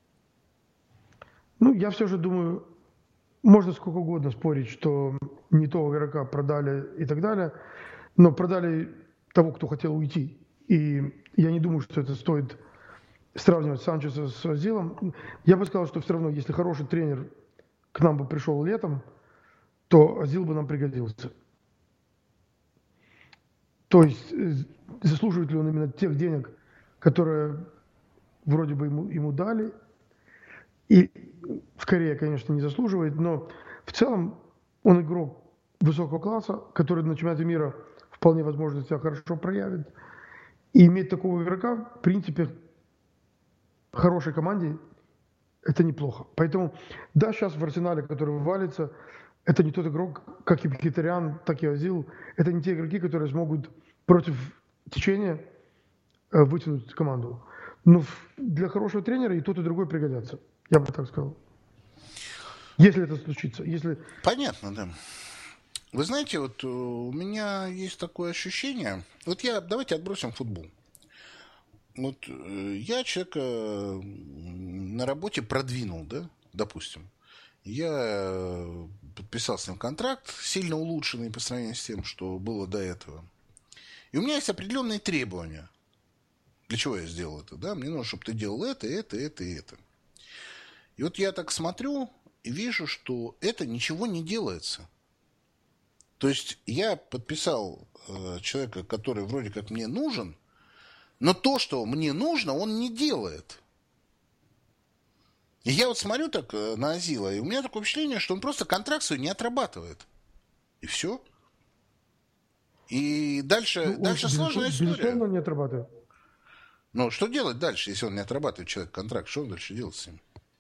Ну, я все же думаю, можно сколько угодно спорить, что не того игрока продали и так далее, но продали того, кто хотел уйти. И я не думаю, что это стоит сравнивать Санчеса с Озилом. Я бы сказал, что все равно, если хороший тренер к нам бы пришел летом, то Озил бы нам пригодился. То есть заслуживает ли он именно тех денег, которые вроде бы ему дали. И скорее, конечно, не заслуживает, но в целом он игрок высокого класса, который на чемпионате мира вполне возможно себя хорошо проявит. И иметь такого игрока, в принципе, в хорошей команде, это неплохо. Поэтому, да, сейчас в Арсенале, который валится, это не тот игрок, как и Мхитарян, так и Озил. Это не те игроки, которые смогут против течения вытянуть команду. Но для хорошего тренера и тот, и другой пригодятся. Я бы так сказал. Если это случится. Если... Понятно, да. Вы знаете, вот у меня есть такое ощущение. Вот давайте отбросим футбол. Вот я человека на работе продвинул, да, допустим. Я подписал с ним контракт, сильно улучшенный по сравнению с тем, что было до этого. И у меня есть определенные требования. Для чего я сделал это, да? Мне нужно, чтобы ты делал это. И вот я так смотрю и вижу, что это ничего не делается. То есть я подписал человека, который вроде как мне нужен, но то, что мне нужно, он не делает. И я вот смотрю так на Озила, и у меня такое впечатление, что он просто контракт свой не отрабатывает. И все. И дальше сложная история. Безусловно, не отрабатывает. Но что делать дальше, если он не отрабатывает человек контракт? Что он дальше делать с ним?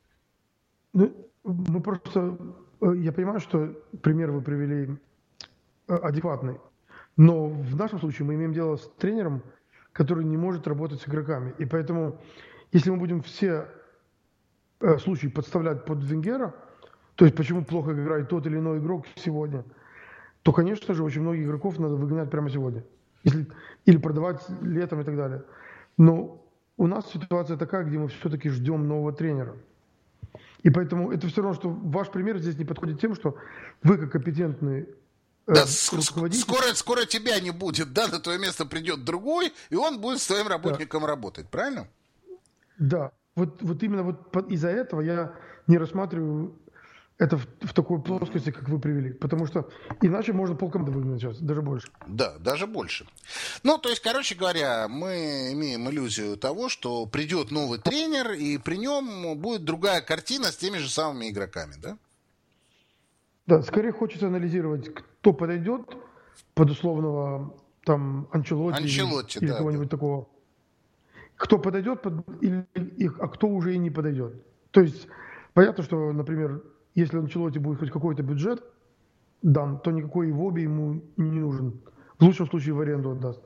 Ну, просто я понимаю, что пример вы привели адекватный. Но в нашем случае мы имеем дело с тренером, который не может работать с игроками. И поэтому, если мы будем все случаи подставлять под Венгера, то есть почему плохо играет тот или иной игрок сегодня, то, конечно же, очень многих игроков надо выгонять прямо сегодня. Или продавать летом и так далее. Но у нас ситуация такая, где мы все-таки ждем нового тренера. И поэтому это все равно, что ваш пример здесь не подходит тем, что вы как компетентный руководитель... Скоро тебя не будет, да, на твое место придет другой, и он будет с твоим работником работать, правильно? Да, вот именно вот из-за этого я не рассматриваю это в такой плоскости, как вы привели. Потому что иначе можно полкоманды выгнать сейчас, даже больше. Да, даже больше. Ну, то есть, короче говоря, мы имеем иллюзию того, что придет новый тренер, и при нем будет другая картина с теми же самыми игроками, да? Да, скорее хочется анализировать, кто подойдет под условного там Анчелотти или да, кого-нибудь такого. Кто подойдет, а кто уже и не подойдет. То есть, понятно, что, например, если Анчелотти будет хоть какой-то бюджет дан, то никакой Ивоби ему не нужен. В лучшем случае в аренду отдаст.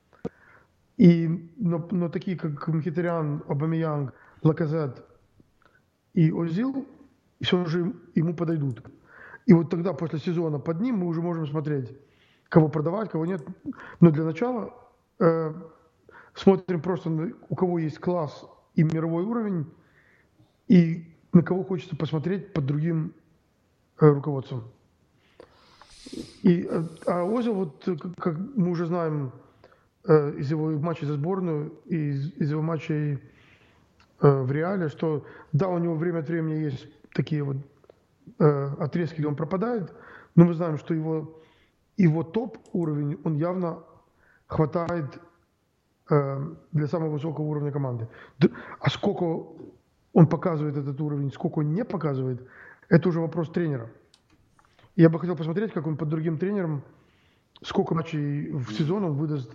Но такие, как Мхитарян, Обамеянг, Лаказет и Озил, все же ему подойдут. И вот тогда, после сезона под ним, мы уже можем смотреть, кого продавать, кого нет. Но для начала смотрим просто, у кого есть класс и мировой уровень, и на кого хочется посмотреть под другим руководством. А Озил, вот как мы уже знаем из его матчей за сборную, из его матчей в Реале, что да, у него время от времени есть такие вот отрезки, где он пропадает, но мы знаем, что его топ-уровень, он явно хватает для самого высокого уровня команды. А сколько он показывает этот уровень, сколько он не показывает, это уже вопрос тренера. Я бы хотел посмотреть, как он под другим тренером, сколько матчей в сезон он выдаст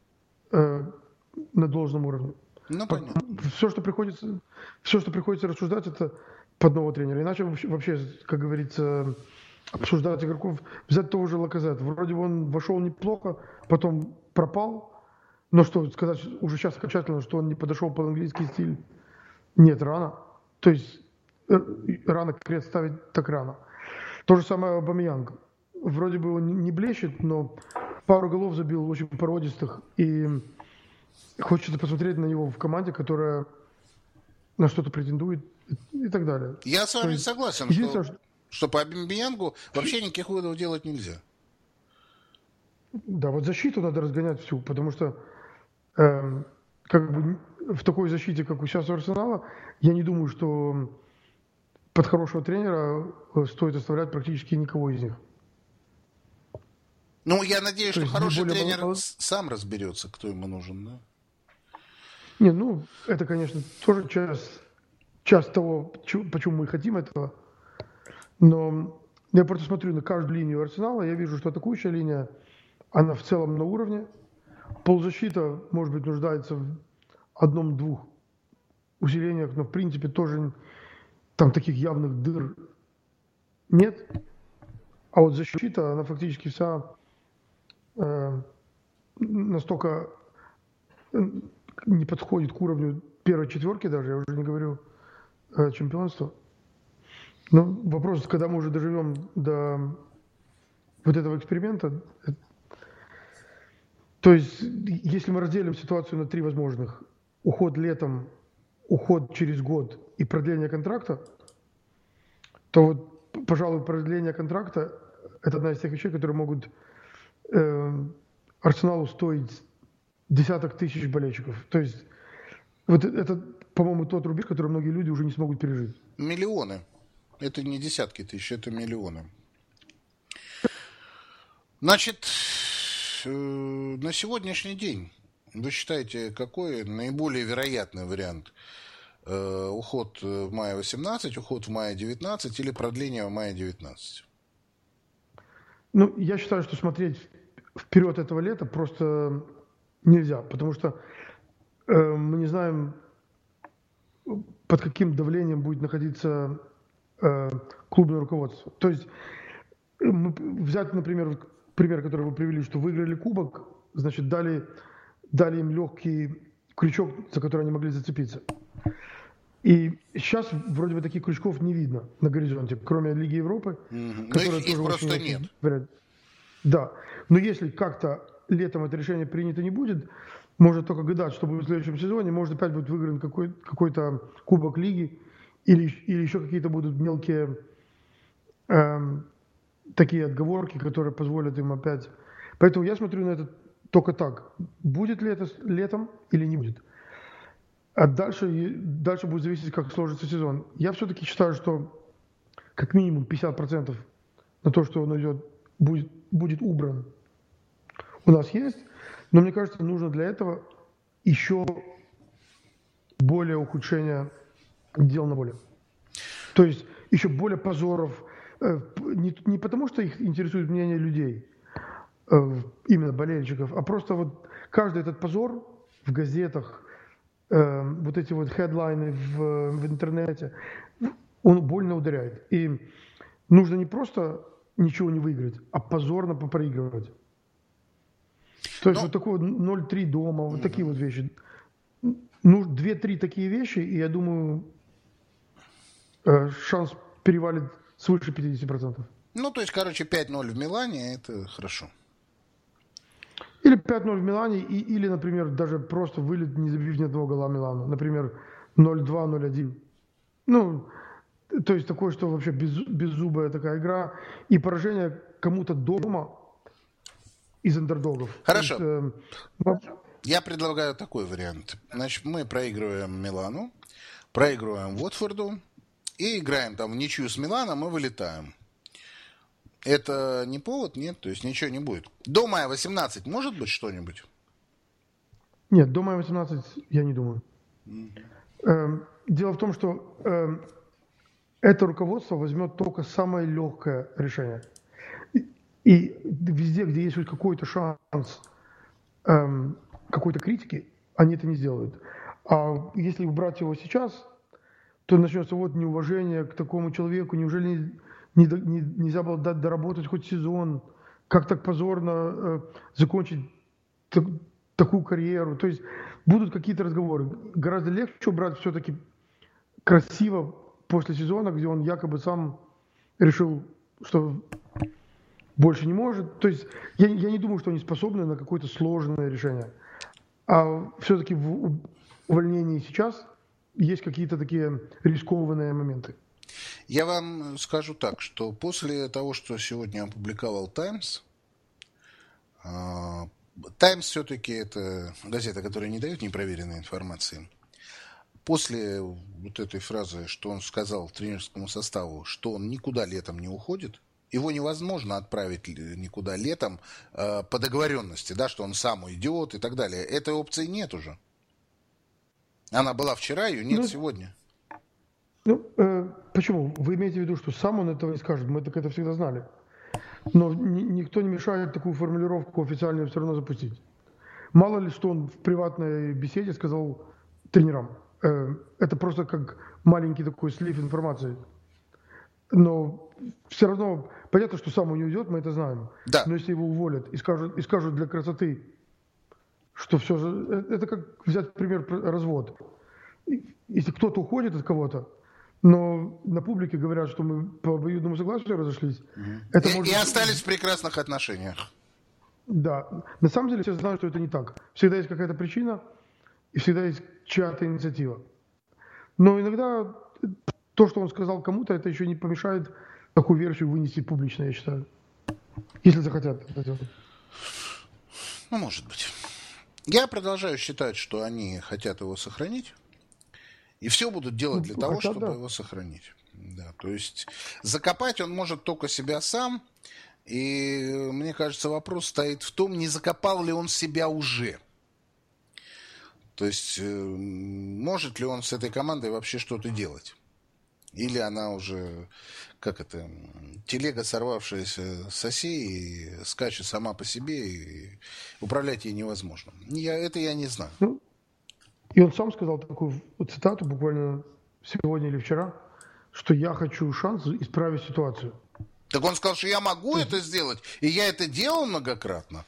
на должном уровне. Ну, понятно. Все, что приходится рассуждать, это под нового тренера. Иначе вообще, как говорится, обсуждать игроков, взять того же Лаказет. Вроде бы он вошел неплохо, потом пропал, но что сказать уже сейчас окончательно, что он не подошел под английский стиль, нет, рано. То есть рано крест ставить так рано. То же самое Обамеянг. Вроде бы он не блещет, но пару голов забил очень породистых, и хочется посмотреть на него в команде, которая на что-то претендует и так далее. Я с вами согласен, что по Обамеянгу вообще никаких выводов делать нельзя. Да, вот защиту надо разгонять всю, потому что как бы в такой защите, как у сейчас у Арсенала, я не думаю, что под хорошего тренера стоит оставлять практически никого из них. Ну, я надеюсь, То что есть хороший тренер сам разберется, кто ему нужен, да? Не, ну, это, конечно, тоже часть того, почему мы хотим этого. Но я просто смотрю на каждую линию Арсенала, я вижу, что атакующая линия, она в целом на уровне. Полузащита, может быть, нуждается в одном-двух усилениях, но, в принципе, тоже там таких явных дыр нет. А вот защита, она фактически вся настолько не подходит к уровню первой четверки даже, я уже не говорю чемпионства. Но вопрос, когда мы уже доживем до вот этого эксперимента. То есть, если мы разделим ситуацию на 3 возможных: уход летом, уход через год и продление контракта, то вот, пожалуй, продление контракта – это одна из тех вещей, которые могут Арсеналу стоить десяток тысяч болельщиков. То есть, вот это, по-моему, тот рубеж, который многие люди уже не смогут пережить. Миллионы. Это не десятки тысяч, это миллионы. Значит, на сегодняшний день вы считаете, какой наиболее вероятный вариант? Уход в мае 18, уход в мае 19 или продление в мае 19? Ну, я считаю, что смотреть вперед этого лета просто нельзя, потому что мы не знаем, под каким давлением будет находиться клубное руководство. То есть взять, например, пример, который вы привели, что выиграли кубок, значит, дали им легкий крючок, за который они могли зацепиться. И сейчас вроде бы таких крючков не видно на горизонте, кроме Лиги Европы, которая их тоже просто очень нет. вряд. Да, но если как-то летом это решение принято не будет, можно только гадать, что будет в следующем сезоне, может опять будет выигран какой-то кубок лиги, или еще какие-то будут мелкие такие отговорки, которые позволят им опять. Поэтому я смотрю на это только так: будет ли это летом или не будет. А дальше будет зависеть, как сложится сезон. Я все-таки считаю, что как минимум 50% на то, что он идет, будет убран, у нас есть. Но мне кажется, нужно для этого еще более ухудшение дел на поле. То есть еще более позоров. Не потому, что их интересует мнение людей, именно болельщиков, а просто вот каждый этот позор в газетах, вот эти вот хедлайны в интернете, он больно ударяет. И нужно не просто ничего не выиграть, а позорно попроигрывать. То есть вот такое 0-3 дома, вот такие вот вещи. Ну, 2-3 такие вещи, и я думаю, шанс перевалит свыше 50%. Ну, то есть, короче, 5-0 в Милане, это хорошо. Или 5-0 в Милане, или, например, даже просто вылет, не забив ни одного гола Милану. Например, 0-2, 0-1. Ну, то есть такое, что вообще беззубая такая игра. И поражение кому-то дома из андердогов. Хорошо. Я предлагаю такой вариант. Значит, мы проигрываем Милану, проигрываем Уотфорду и играем там в ничью с Миланом и вылетаем. Это не повод? Нет, то есть ничего не будет. До мая 18 может быть что-нибудь? Нет, до мая 18 я не думаю. Дело в том, что это руководство возьмет только самое легкое решение. И везде, где есть хоть какой-то шанс какой-то критики, они это не сделают. А если убрать его сейчас, то начнется вот неуважение к такому человеку. Неужели нельзя было дать доработать хоть сезон? Как так позорно закончить такую карьеру? То есть будут какие-то разговоры. Гораздо легче убрать все-таки красиво после сезона, где он якобы сам решил, что больше не может. То есть я не думаю, что они способны на какое-то сложное решение. А все-таки в увольнении сейчас есть какие-то такие рискованные моменты. Я вам скажу так, что после того, что сегодня опубликовал «Таймс», «Таймс» все-таки это газета, которая не дает непроверенной информации. После вот этой фразы, что он сказал тренерскому составу, что он никуда летом не уходит, его невозможно отправить никуда летом по договоренности, да, что он сам уйдет и так далее. Этой опции нет уже. Она была вчера, ее нет сегодня. Почему? Вы имеете в виду, что сам он этого не скажет? Мы так это всегда знали. Но никто не мешает такую формулировку официальную все равно запустить. Мало ли, что он в приватной беседе сказал тренерам. Это просто как маленький такой слив информации. Но все равно понятно, что сам он не уйдет, мы это знаем. Да. Но если его уволят и скажут для красоты, что все же... Это как взять, пример, развод. Если кто-то уходит от кого-то, но на публике говорят, что мы по обоюдному согласию разошлись. Это и остались в прекрасных отношениях. Да. На самом деле все знают, что это не так. Всегда есть какая-то причина, и всегда есть чья-то инициатива. Но иногда то, что он сказал кому-то, это еще не помешает такую версию вынести публично, я считаю. Если захотят это делать. Ну, может быть. Я продолжаю считать, что они хотят его сохранить. И все будут делать для того, чтобы его сохранить. Да, то есть закопать он может только себя сам. И мне кажется, вопрос стоит в том, не закопал ли он себя уже. То есть может ли он с этой командой вообще что-то делать. Или она уже, телега, сорвавшаяся с осей, и скачет сама по себе, и управлять ей невозможно. Это я не знаю. И он сам сказал такую цитату буквально сегодня или вчера, что я хочу шанс исправить ситуацию. Так он сказал, что я могу это сделать, и я это делал многократно.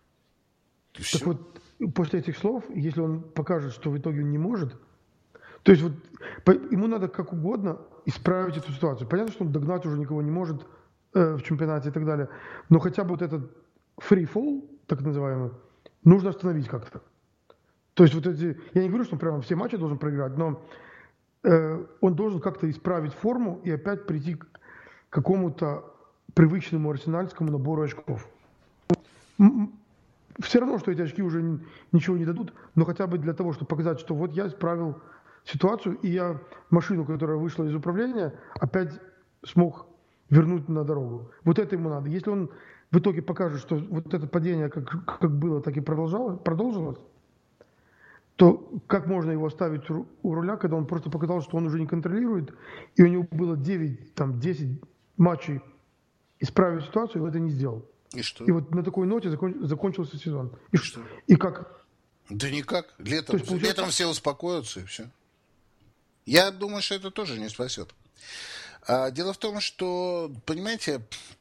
Так вот, после этих слов, если он покажет, что в итоге он не может, то есть вот ему надо как угодно исправить эту ситуацию. Понятно, что он догнать уже никого не может в чемпионате и так далее, но хотя бы вот этот free fall, так называемый, нужно остановить как-то. То есть вот эти, я не говорю, что он прямо все матчи должен проиграть, но он должен как-то исправить форму и опять прийти к какому-то привычному арсенальскому набору очков. Все равно, что эти очки уже ничего не дадут, но хотя бы для того, чтобы показать, что вот я исправил ситуацию, и я машину, которая вышла из управления, опять смог вернуть на дорогу. Вот это ему надо. Если он в итоге покажет, что вот это падение как было, так и продолжилось, то как можно его оставить у руля, когда он просто показал, что он уже не контролирует, и у него было 9-10 матчей исправить ситуацию, и он это не сделал. И что? И вот на такой ноте закончился сезон. И что? И как? Да никак. Летом все успокоятся, и все. Я думаю, что это тоже не спасет. Дело в том, что, понимаете,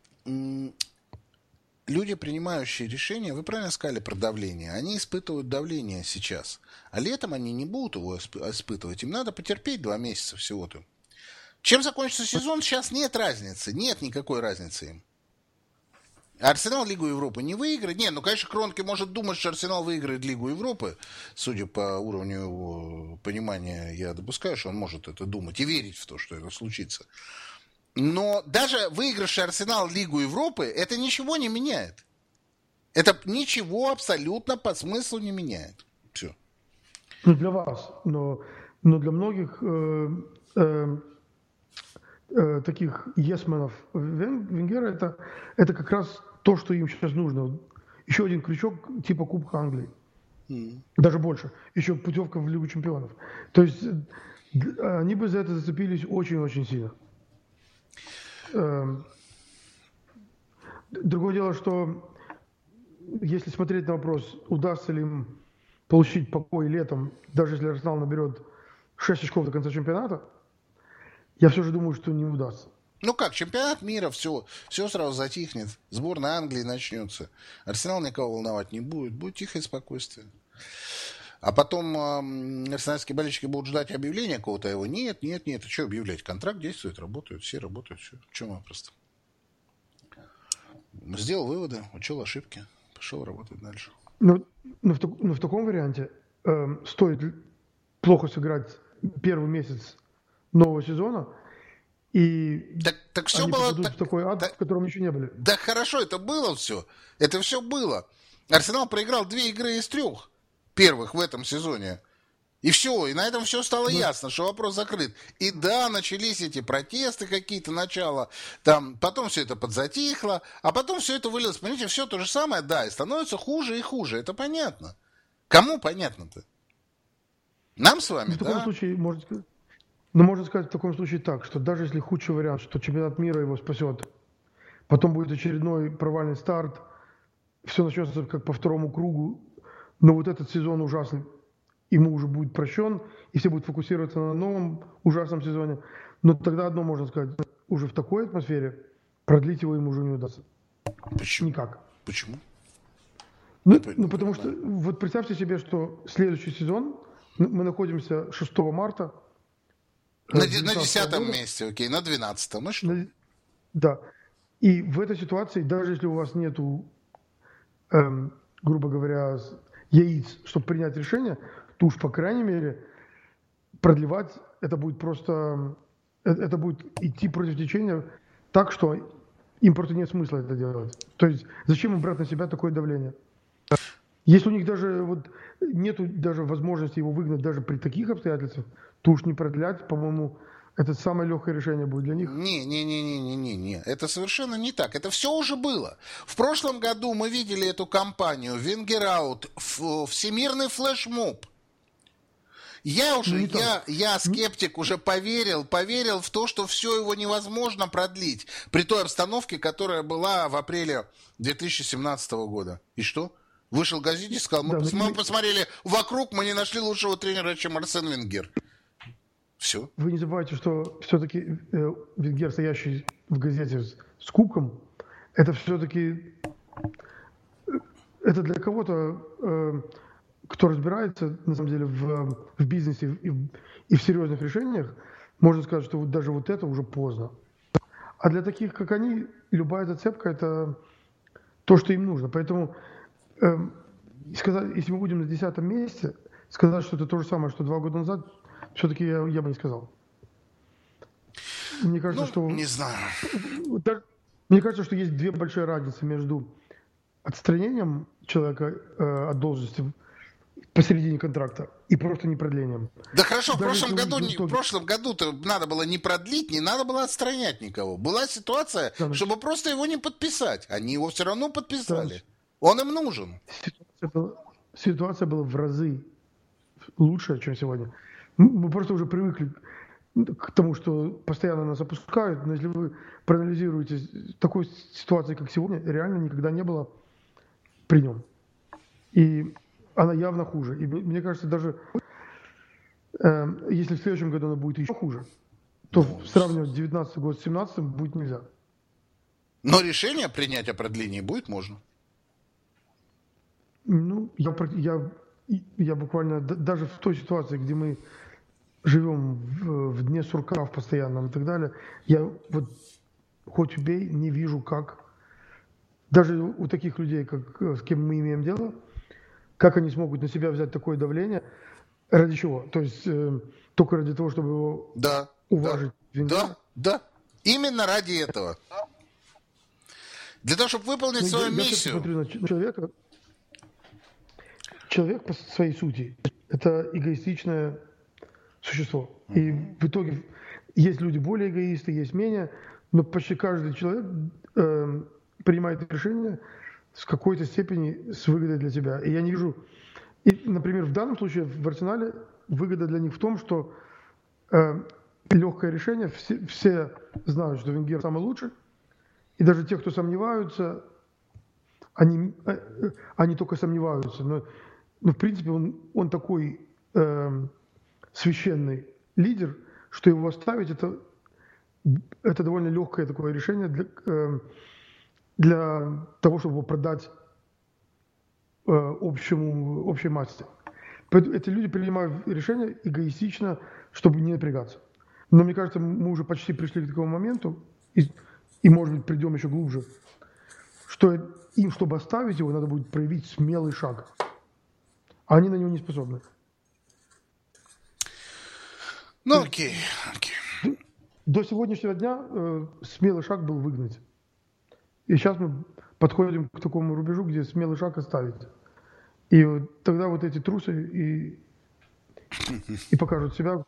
люди, принимающие решения, вы правильно сказали про давление, они испытывают давление сейчас. А летом они не будут его испытывать. Им надо потерпеть 2 месяца всего-то. Чем закончится сезон, сейчас нет разницы. Нет никакой разницы им. Арсенал Лигу Европы не выиграет. Нет, конечно, Кронке может думать, что Арсенал выиграет Лигу Европы. Судя по уровню его понимания, я допускаю, что он может это думать и верить в то, что это случится. Но даже выигравший Арсенал Лигу Европы, это ничего не меняет. Это ничего абсолютно по смыслу не меняет. Все. Ну, для вас. Но для многих таких есменов Венгера это как раз то, что им сейчас нужно. Еще один крючок типа Кубка Англии. Даже больше. Еще путевка в Лигу Чемпионов. То есть они бы за это зацепились очень-очень сильно. Другое дело, что если смотреть на вопрос, удастся ли им получить покой летом, даже если Арсенал наберет 6 очков до конца чемпионата, я все же думаю, что не удастся. Ну как, чемпионат мира, все сразу затихнет. Сборная Англии начнется. Арсенал никого волновать не будет. Будет тихое спокойствие. А потом арсенальские болельщики будут ждать объявления какого-то его. Нет. А что объявлять? Контракт действует, работают, все работают. Все. В чем вопрос-то? Сделал выводы, учел ошибки. Пошел работать дальше. Но в таком варианте стоит плохо сыграть первый месяц нового сезона, и так все они было попадут в такой ад, в котором еще не были. Да хорошо, это было все. Это все было. Арсенал проиграл 2 игры из 3 первых в этом сезоне. И все, и на этом все стало ясно, что вопрос закрыт. И да, начались эти протесты какие-то, начало, там, потом все это подзатихло, а потом все это вылилось. Понимаете, все то же самое, да, и становится хуже и хуже, это понятно. Кому понятно-то? Нам с вами, В таком да? случае, можно сказать в таком случае так, что даже если худший вариант, что чемпионат мира его спасет, потом будет очередной провальный старт, все начнется как по второму кругу, но вот этот сезон ужасный, ему уже будет прощен, и все будут фокусироваться на новом ужасном сезоне. Но тогда одно можно сказать, уже в такой атмосфере продлить его ему уже не удастся. Почему? Никак. Почему? Ну, потому что, вот представьте себе, что следующий сезон, мы находимся 6 марта. На 10-м месте, окей, на 12-м, ну что? Да. И в этой ситуации, даже если у вас нету, грубо говоря, яиц, чтобы принять решение, то уж, по крайней мере, продлевать это будет просто... Это будет идти против течения так, что им просто нет смысла это делать. То есть зачем им брать на себя такое давление? Если у них даже вот нету даже возможности его выгнать даже при таких обстоятельствах, то уж не продлять, по-моему, это самое легкое решение будет для них. Не. Это совершенно не так. Это все уже было. В прошлом году мы видели эту кампанию Wenger Out, всемирный флешмоб. Я скептик, уже поверил в то, что все его невозможно продлить при той обстановке, которая была в апреле 2017 года. И что? Вышел Газиди и сказал, мы посмотрели вокруг, мы не нашли лучшего тренера, чем Арсен Венгер. Все. Вы не забывайте, что все-таки Венгер, стоящий в газете с кубком, это все-таки это для кого-то, кто разбирается, на самом деле, в бизнесе и в серьезных решениях, можно сказать, что вот даже вот это уже поздно. А для таких, как они, любая зацепка – это то, что им нужно. Поэтому, если мы будем на 10-м месте, сказать, что это то же самое, что 2 года назад, все-таки я бы не сказал. Мне кажется, что... Не знаю. Мне кажется, что есть 2 большие разницы между отстранением человека от должности посередине контракта и просто не продлением. Да хорошо, в прошлом году-то надо было не продлить, не надо было отстранять никого. Была ситуация, чтобы просто его не подписать. Они его все равно подписали. Он им нужен. Ситуация была в разы лучше, чем сегодня. Мы просто уже привыкли к тому, что постоянно нас опускают, но если вы проанализируете такой ситуации, как сегодня, реально никогда не было при нем. И она явно хуже. И мне кажется, даже если в следующем году она будет еще хуже, то сравнивать 19 год с 17 будет нельзя. Но решение принять о продлении будет можно. Ну, я буквально, даже в той ситуации, где мы живем в дне сурка в постоянном и так далее, я вот хоть убей, не вижу, как даже у таких людей, с кем мы имеем дело, как они смогут на себя взять такое давление, ради чего? То есть только ради того, чтобы его уважить? Да. Именно ради этого. Для того, чтобы выполнить свою миссию. Я смотрю на человека. Человек по своей сути – это эгоистичное существо. И в итоге есть люди более эгоисты, есть менее, но почти каждый человек принимает решение в какой-то степени с выгодой для себя. И я не вижу... И, например, в данном случае в Арсенале выгода для них в том, что легкое решение, все знают, что Венгер самый лучший, и даже те, кто сомневаются, они только сомневаются. Но в принципе, он такой священный лидер, что его оставить это довольно легкое такое решение для того, чтобы его продать общей массе. Поэтому эти люди принимают решение эгоистично, чтобы не напрягаться. Но мне кажется, мы уже почти пришли к такому моменту, и может быть, придем еще глубже, что им, чтобы оставить его, надо будет проявить смелый шаг. А они на него не способны. Ну, окей. До сегодняшнего дня смелый шаг был выгнать. И сейчас мы подходим к такому рубежу, где смелый шаг оставить. И вот тогда вот эти трусы и покажут себя.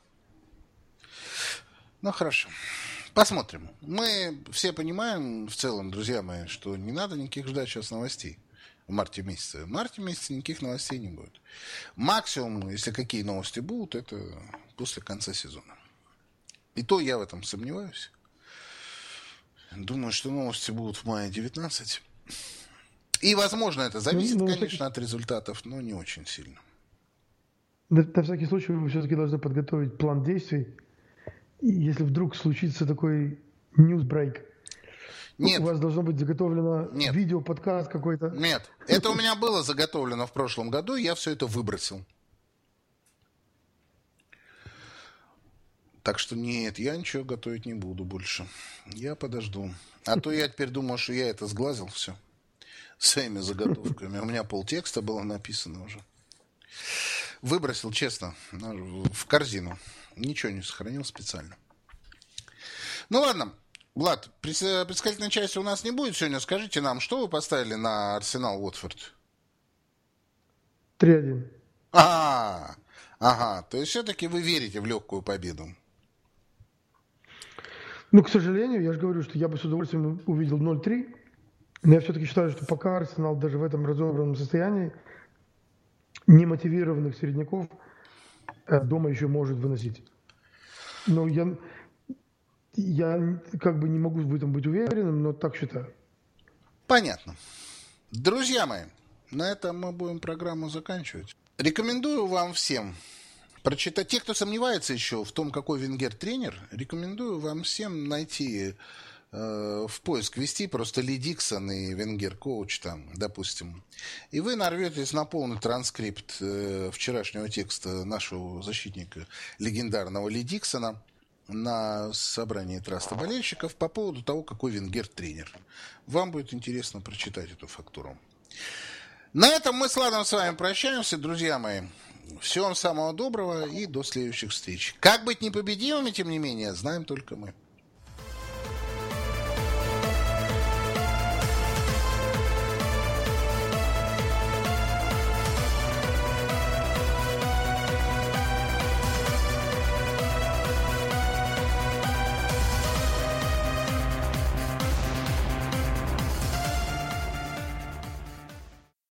Ну, хорошо. Посмотрим. Мы все понимаем в целом, друзья мои, что не надо никаких ждать сейчас новостей в марте месяце. В марте месяце никаких новостей не будет. Максимум, если какие новости будут, это после конца сезона. И то я в этом сомневаюсь. Думаю, что новости будут в мае 19. И, возможно, это зависит, конечно, от результатов, но не очень сильно. На всякий случай вы все-таки должны подготовить план действий. И если вдруг случится такой ньюсбрейк, нет. У вас должно быть заготовлено видео, подкаст какой-то. Нет, это у меня было заготовлено в прошлом году, я все это выбросил. Так что нет, я ничего готовить не буду больше. Я подожду. А то я теперь думаю, что я это сглазил все своими заготовками. У меня полтекста было написано уже. Выбросил, честно, в корзину. Ничего не сохранил специально. Ну ладно, Влад, предсказательной части у нас не будет сегодня. Скажите нам, что вы поставили на Арсенал Уотфорд? 3-1. Ага, то есть все-таки вы верите в легкую победу? Ну, к сожалению, я же говорю, что я бы с удовольствием увидел 0-3. Но я все-таки считаю, что пока Арсенал даже в этом разобранном состоянии немотивированных середняков дома еще может выносить. Но я как бы не могу в этом быть уверенным, но так считаю. Понятно. Друзья мои, на этом мы будем программу заканчивать. Рекомендую вам всем прочитать. Те, кто сомневается еще в том, какой Венгер тренер, рекомендую вам всем найти в поиск ввести просто Ли Диксон и Венгер коуч там, допустим. И вы нарветесь на полный транскрипт вчерашнего текста нашего защитника легендарного Ли Диксона на собрании траста болельщиков по поводу того, какой Венгер тренер. Вам будет интересно прочитать эту фактуру. На этом мы с Владом с вами прощаемся, друзья мои. Всего вам самого доброго и до следующих встреч. Как быть непобедимыми, тем не менее, знаем только мы.